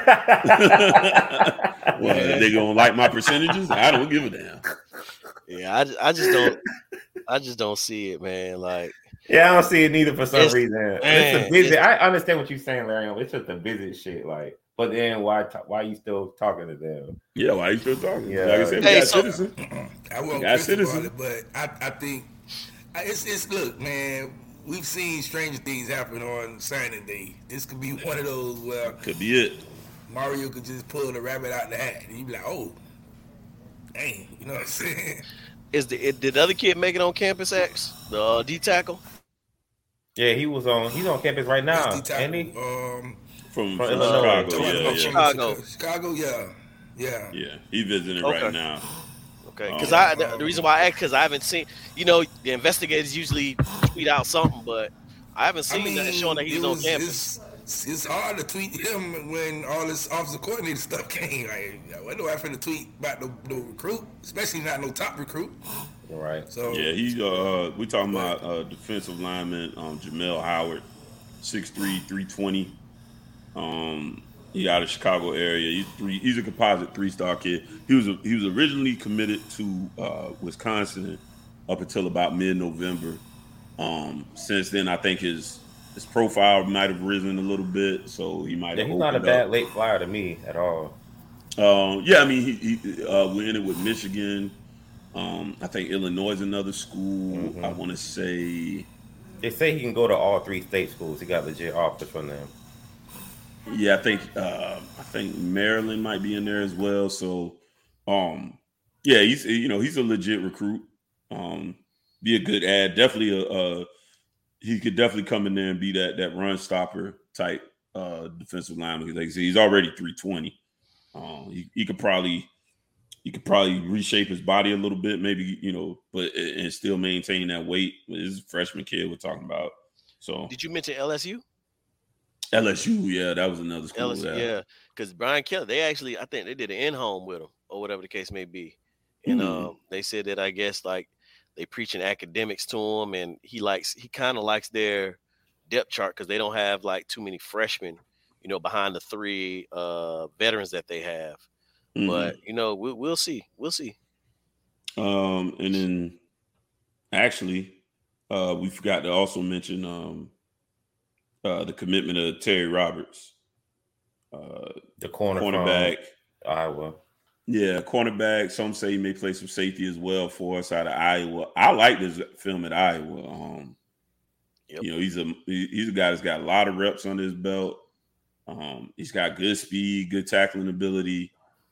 Well, they gonna like my percentages? I don't give a damn. Yeah, I just don't see it, man. Like, yeah, I don't see it neither for some reason. It's a visit. I understand what you're saying, Larry. It's just a visit shit, like. But then why are you still talking to them? Yeah, why are you still talking? Yeah, like I said, we got Citizen. I won't Citizen, it, but I think it's look, man. We've seen stranger things happen on signing day. This could be one of those where could be it. Mario could just pull the rabbit out the hat, and you'd be like, "Oh, dang," you know what I'm saying? Did the other kid make it on campus? X, the D tackle. Yeah, he's on campus right now, ain't he? From Chicago, Chicago, yeah. Yeah, he visiting right now. Okay, because the reason why I asked, because I haven't seen, the investigators usually tweet out something, but I haven't seen that showing that he's on campus. It's hard to tweet him when all this officer coordinator stuff came. Like, what do I have to tweet about the recruit, especially not no top recruit? All right. So yeah, we talking about defensive lineman Jamel Howard, 6'3", 320. He out of Chicago area. He's a composite 3-star kid. He was originally committed to Wisconsin up until about mid-November. Since then, I think his profile might have risen a little bit, so he might have. He's not a bad late flyer to me at all. Yeah, I mean he we're in it with Michigan. I think Illinois is another school. Mm-hmm. I want to say. They say he can go to all 3 state schools. He got legit offers from them. Yeah, I think Maryland might be in there as well. So, yeah, he's a legit recruit. Be a good ad. Definitely he could definitely come in there and be that run stopper type defensive lineman. Like I said, he's already 320. He could probably reshape his body a little bit, maybe, but and still maintain that weight. This is a freshman kid we're talking about. So, did you mention LSU? LSU, yeah, that was another school. LSU, yeah, because Brian Kelly, I think they did an in-home with him or whatever the case may be, and they said that I guess like they preaching academics to him, and he kind of likes their depth chart because they don't have like too many freshmen, behind the 3 veterans that they have. But we'll see. And then actually, we forgot to also mention the commitment of Terry Roberts, the cornerback, Iowa. Yeah, cornerback. Some say he may play some safety as well for us out of Iowa. I like this film at Iowa. Yep. He's a guy that's got a lot of reps under his belt. He's got good speed, good tackling ability.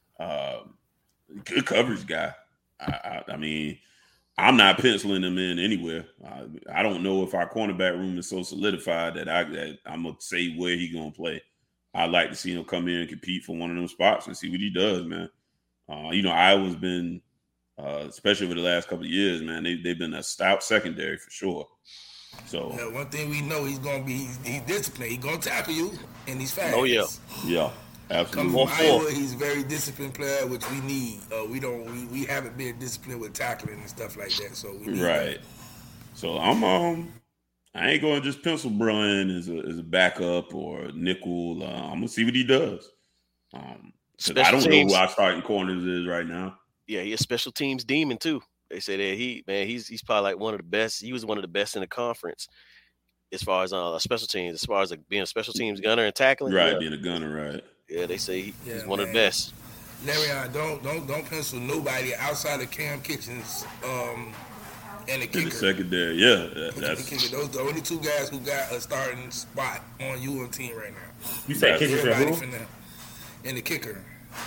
Good coverage guy. I mean, I'm not penciling him in anywhere. I don't know if our cornerback room is so solidified that I'm gonna say where he gonna play. I'd like to see him come in and compete for one of them spots and see what he does, man. Iowa's been, especially over the last couple of years, man. They've been a stout secondary for sure. So one thing we know, he's disciplined. He's gonna tackle you, and he's fast. Oh yeah. Absolutely. Come from Iowa, he's a very disciplined player, which we need. We haven't been disciplined with tackling and stuff like that, so we need right. That. So I ain't going to just pencil Brian as a backup or a nickel. I'm gonna see what he does. I don't know who our starting corners is right now. Yeah, he's a special teams demon too. They say that he's probably like one of the best. He was one of the best in the conference as far as special teams, as far as like being a special teams gunner and tackling. Right, yeah. being a gunner, right. Yeah, they say he's one of the best. Larry, don't pencil nobody outside of Cam Kitchens and the kicker. In the secondary, yeah. That's the kicker. Those the only 2 guys who got a starting spot on your team right now. You say Kitchens and who? And the kicker.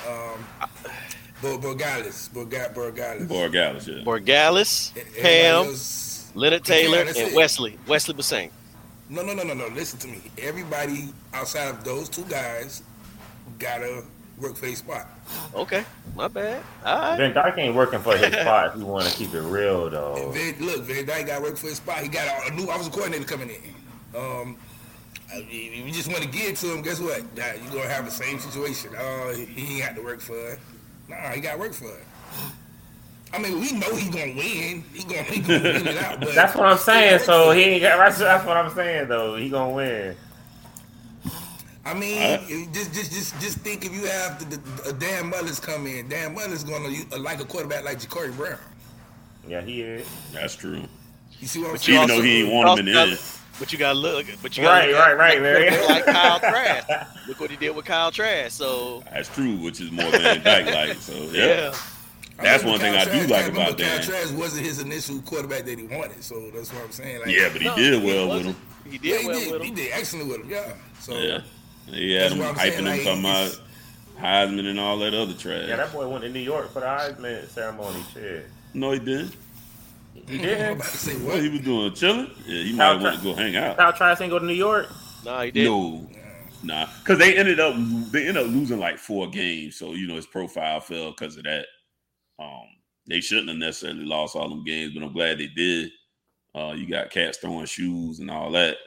Borregales, yeah. Borregales, Pam, Leonard Taylor, and Wesley Basang. No. Listen to me. Everybody outside of those 2 guys gotta work for a spot. Okay, my bad. All right. Van Dyke ain't working for his spot. If you want to keep it real, though. Van Dyke got to work for his spot. He got a new offensive coordinator coming in. If you just want to give it to him, guess what? You're gonna have the same situation. He ain't got to work for it. Nah, he got to work for it. I mean, we know he's gonna win. He gonna win it out. But that's what I'm saying. So he ain't got. That's what I'm saying, though. He gonna win. I mean, just think if you have Dan Mullis come in. Dan Mullis gonna like a quarterback like Ja'Cory Brown. Yeah, he is. That's true. You see what I'm saying? Even though he ain't want him in there. But you gotta look. Right, Larry. Like Kyle Trask. Look what he did with Kyle Trask. So that's true, which is more Van Dyke like. So yeah. That's one thing I do like about Dan. Kyle Trask wasn't his initial quarterback that he wanted, so that's what I'm saying. Like, yeah, but he did well with him. He did well with him. He did excellent with him. Yeah. So yeah. He had him hyping him, talking about Heisman and all that other trash. Yeah, that boy went to New York for the Heisman ceremony. Shit. No, he didn't. He did. What he was doing? Chilling? Yeah, he might want to go hang out. Kyle Trask ain't go to New York? No, he didn't. No. Nah. Because they ended up losing like 4 games. So, his profile fell because of that. They shouldn't have necessarily lost all them games, but I'm glad they did. You got cats throwing shoes and all that.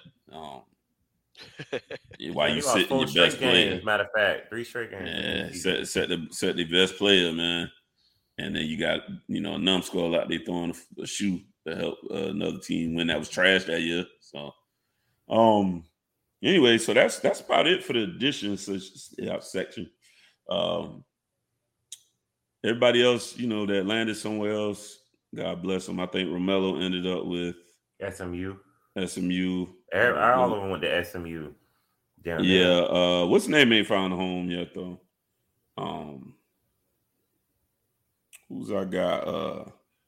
While you sit in your best player. Matter of fact, 3 straight games. Yeah, set the best player, man. And then you got, a numbskull out there throwing a shoe to help another team win that was trash that year. So, anyway, so that's about it for the additions section. Everybody else, that landed somewhere else, God bless them. I think Romello ended up with SMU. All of them went to SMU. Yeah. What's the name? Ain't found a home yet though. Who's our guy?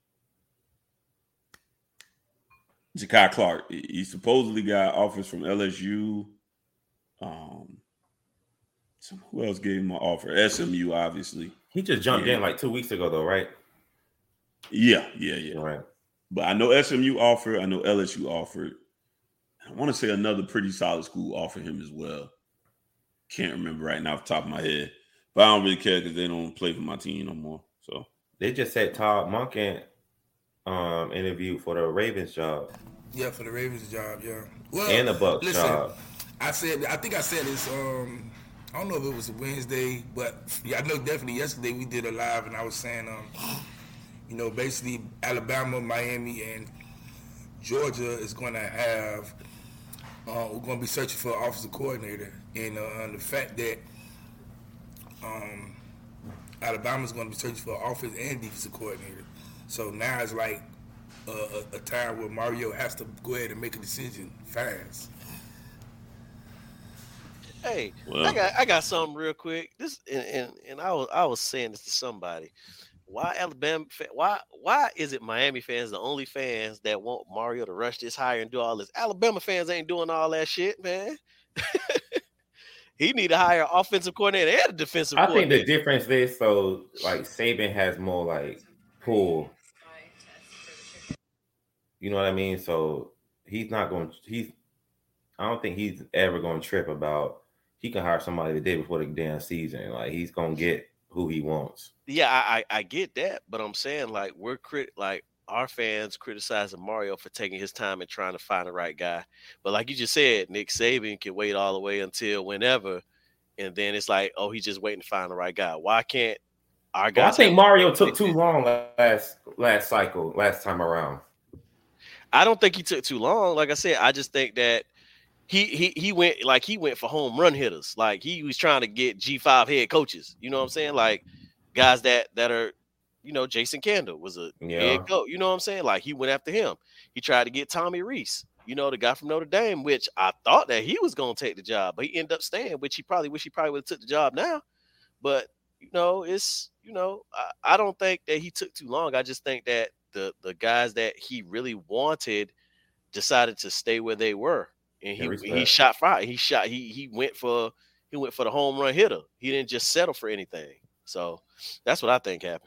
Ja'Kai Clark. He supposedly got offers from LSU. Who else gave him an offer? SMU, obviously. He just jumped in like 2 weeks ago, though, right? Yeah. Right. But I know SMU offered. I know LSU offered. I want to say another pretty solid school offered him as well. Can't remember right now off the top of my head. But I don't really care because they don't play for my team no more. So they just said Todd Monken interviewed for the Ravens job. Yeah, for the Ravens job, yeah. Well, and the Bucs job. I think I said this. I don't know if it was Wednesday, but yeah, I know definitely yesterday we did a live, and I was saying, basically Alabama, Miami, and Georgia is going to have. We're going to be searching for an offensive coordinator, and the fact that Alabama's going to be searching for an offensive and defensive coordinator. So now it's like a time where Mario has to go ahead and make a decision fast. Hey, well, I got something real quick. This and I was saying this to somebody. Why Alabama? Why is it Miami fans the only fans that want Mario to rush this hire and do all this? Alabama fans ain't doing all that shit, man. He need to hire an offensive coordinator and a defensive coordinator. I think the difference is like Saban has more like pull. You know what I mean? So he's not going. I don't think he's ever going to trip about. He can hire somebody the day before the damn season. Like he's going to get who he wants. Yeah, I get that, but I'm saying like our fans criticizing Mario for taking his time and trying to find the right guy. But like you just said, Nick Saban can wait all the way until whenever, and then it's like, oh, he's just waiting to find the right guy. Why can't our guys? I think Mario took too long last time around. I don't think he took too long. Like I said, I just think that he went for home run hitters. Like he was trying to get G5 head coaches. You know what I'm saying? Like guys that are, Jason Kendall was a head coach. You know what I'm saying? Like he went after him. He tried to get Tommy Rees, the guy from Notre Dame, which I thought that he was going to take the job, but he ended up staying, which he probably would have took the job now. But, I don't think that he took too long. I just think that the guys that he really wanted decided to stay where they were. And he shot fire. He went for the home run hitter. He didn't just settle for anything. So that's what I think happened.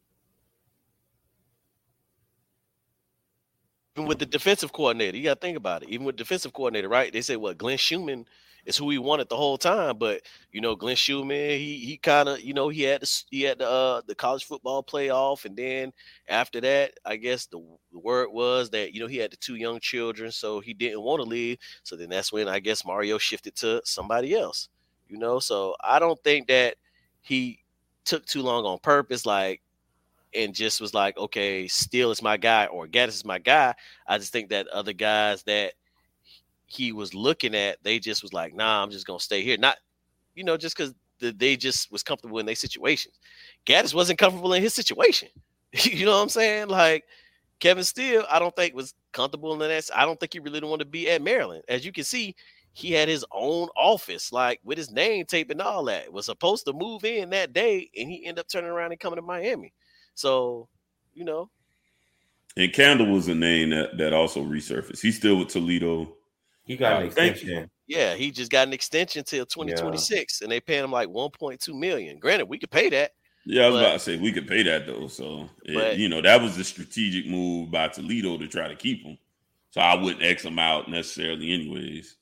Even with the defensive coordinator, you got to think about it. Even with defensive coordinator, right? They say Glenn Schumann is who he wanted the whole time, but Glenn Schumann, he kind of, he had the college football playoff, and then after that, I guess the word was that he had the two young children, so he didn't want to leave. So then that's when I guess Mario shifted to somebody else. So I don't think that he took too long on purpose, and just was like, okay, Steele is my guy or Gaddis is my guy. I just think that other guys that he was looking at, they just was like, nah, I'm just gonna stay here. Not, just because they just was comfortable in their situations. Gaddis wasn't comfortable in his situation. You know what I'm saying? Like Kevin Steele, I don't think was comfortable in that. I don't think he really didn't want to be at Maryland. As you can see, he had his own office, like with his name tape and all that. Was supposed to move in that day, and he ended up turning around and coming to Miami. So, And Kendall was a name that also resurfaced. He's still with Toledo. He got an extension. Yeah, he just got an extension till 2026, and they paying him like $1.2 million. Granted, we could pay that. Yeah, I was about to say we could pay that though. So that was the strategic move by Toledo to try to keep him. So I wouldn't X him out necessarily, anyways.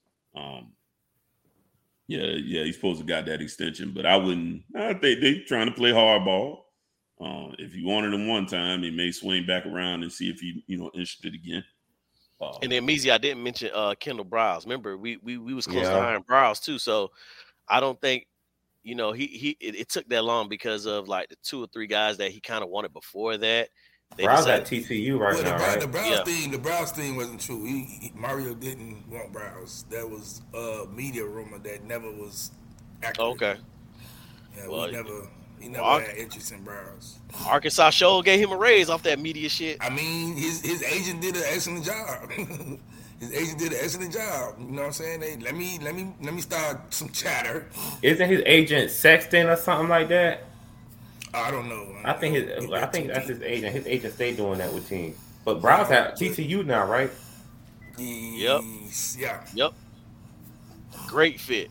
He's supposed to got that extension, but I wouldn't. I think they trying to play hardball. If you wanted him one time, he may swing back around and see if he, interested again. And then Measy, I didn't mention Kendall Browse. Remember, we was close to hiring Browse too. So I don't think, it took that long because of like the two or three guys that he kind of wanted before that. Browse at TCU now, right? The Browse thing wasn't true. Mario didn't want Browse. That was a media rumor that never was accurate. Okay. Yeah, he never had interest in Browse. Arkansas show gave him a raise off that media shit. I mean, his agent did an excellent job. You know what I'm saying? Let me start some chatter. Isn't his agent Sexton or something like that? I don't know. I think that's his agent. His agent stayed doing that with teams. But Browse at TCU now, right? Yep. Great fit.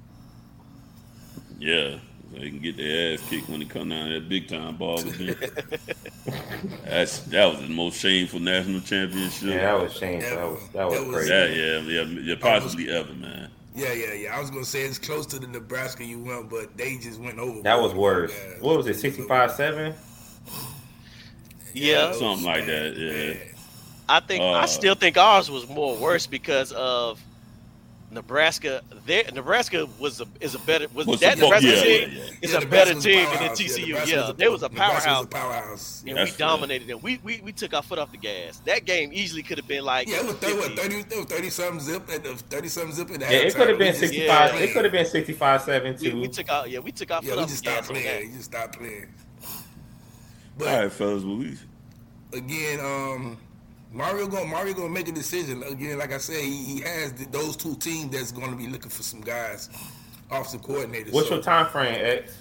Yeah. They can get their ass kicked when they come down to that big time ball event. That was the most shameful national championship. Yeah, that was shameful. That was crazy. Yeah, possibly ever, man. Yeah. I was gonna say it's close to the Nebraska you went, but they just went over. That was worse. What was it? 65-7? Yeah, something like that. Yeah. I still think ours was more worse because of Nebraska. Nebraska is a better team is a better team than TCU. Yeah, they was a powerhouse. And we dominated them. We took our foot off the gas. That game easily could have been like 30 something zip at the 30 something zip at the it could have been 65. It could have been 65-7 too. We took our foot off the gas. You just stopped playing. But all right, fellas, again, Mario gonna make a decision again. Like I said, he has those two teams that's going to be looking for some guys, offensive coordinators. What's your time frame, X?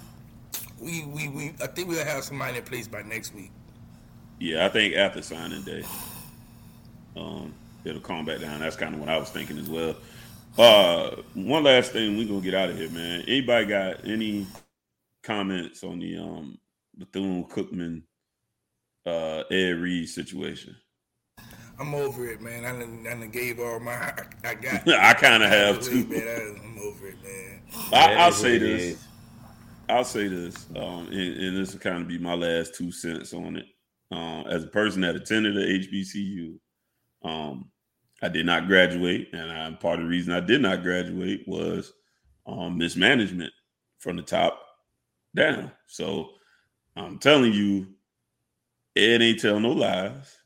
I think we'll have somebody in place by next week. Yeah, I think after signing day, it'll calm back down. That's kind of what I was thinking as well. One last thing, we're gonna get out of here, man. Anybody got any comments on the Bethune-Cookman Ed Reed situation? I'm over it, man. I done gave all my I got. I kind of have too. I'm over it, man. I'll say this. And this will kind of be my last 2 cents on it. As a person that attended the HBCU, I did not graduate, and part of the reason I did not graduate was mismanagement from the top down. So I'm telling you, Ed ain't tell no lies.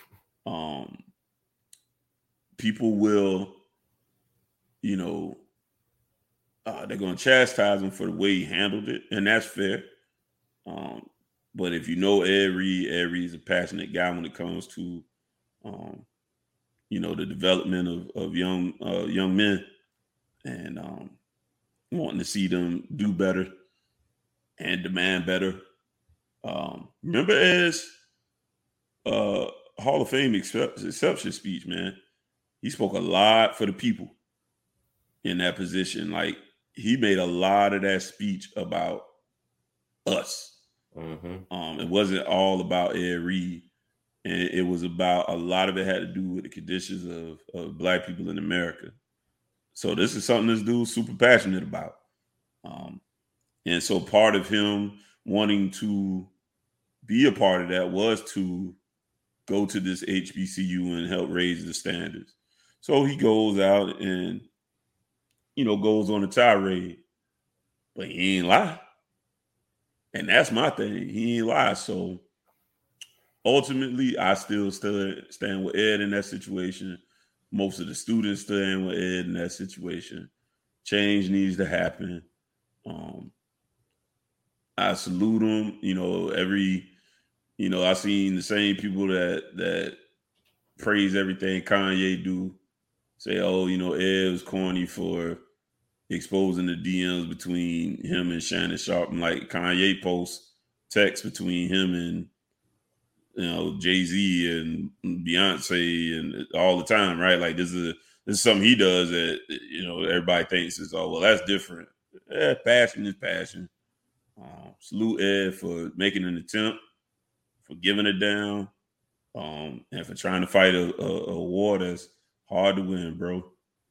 People will, they're going to chastise him for the way he handled it, and that's fair. But if you know Ed Reed's a passionate guy when it comes to, the development of young men and wanting to see them do better and demand better. Remember Ed's Hall of Fame acceptance speech, man. He spoke a lot for the people in that position. Like, he made a lot of that speech about us. Mm-hmm. It wasn't all about Ed Reed. And it was about, a lot of it had to do with the conditions of Black people in America. So this is something this dude's super passionate about. And so part of him wanting to be a part of that was to go to this HBCU and help raise the standards. So he goes out and, goes on a tirade, but he ain't lie. And that's my thing. He ain't lie. So ultimately, I still stand with Ed in that situation. Most of the students stand with Ed in that situation. Change needs to happen. I salute him. I seen the same people that praise everything Kanye do. Say, Ed was corny for exposing the DMs between him and Shannon Sharpe. And like, Kanye posts texts between him and Jay-Z and Beyonce and all the time, right? Like, this is something he does that everybody thinks is, oh, well, that's different. Passion is passion. Salute Ed for making an attempt, for giving it down, and for trying to fight a war that's hard to win, bro.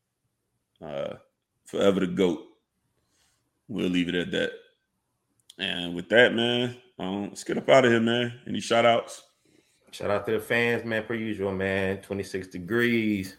Forever the GOAT. We'll leave it at that. And with that, man, let's get up out of here, man. Any shout outs? Shout out to the fans, man, per usual, man. 26 degrees.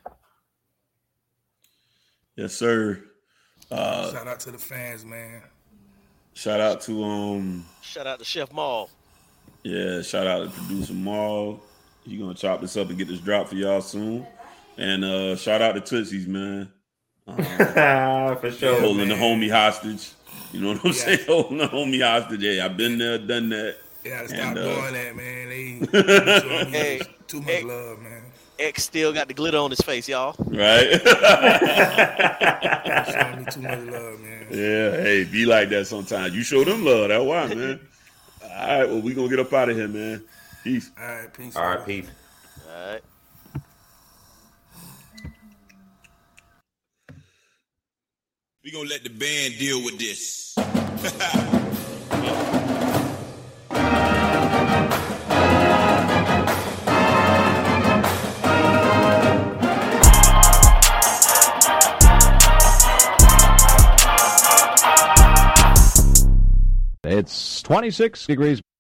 Yes, sir. Shout out to the fans, man. Shout out to Chef Maul. Yeah, shout out to producer Maul. He's gonna chop this up and get this drop for y'all soon. And shout out to Tootsies, man. For sure. Holding the homie hostage. You know what I'm saying? Holding the homie hostage. Yeah, I've been there, done that. Yeah, stop doing that, man. They too much love, man. X still got the glitter on his face, y'all. Right? Showing me too much love, man. Yeah, hey, be like that sometimes. You show them love. That's why, man. All right, well, we gonna get up out of here, man. Peace. All right, peace. All right, peace. All right. We're going to let the band deal with this. It's 26 degrees.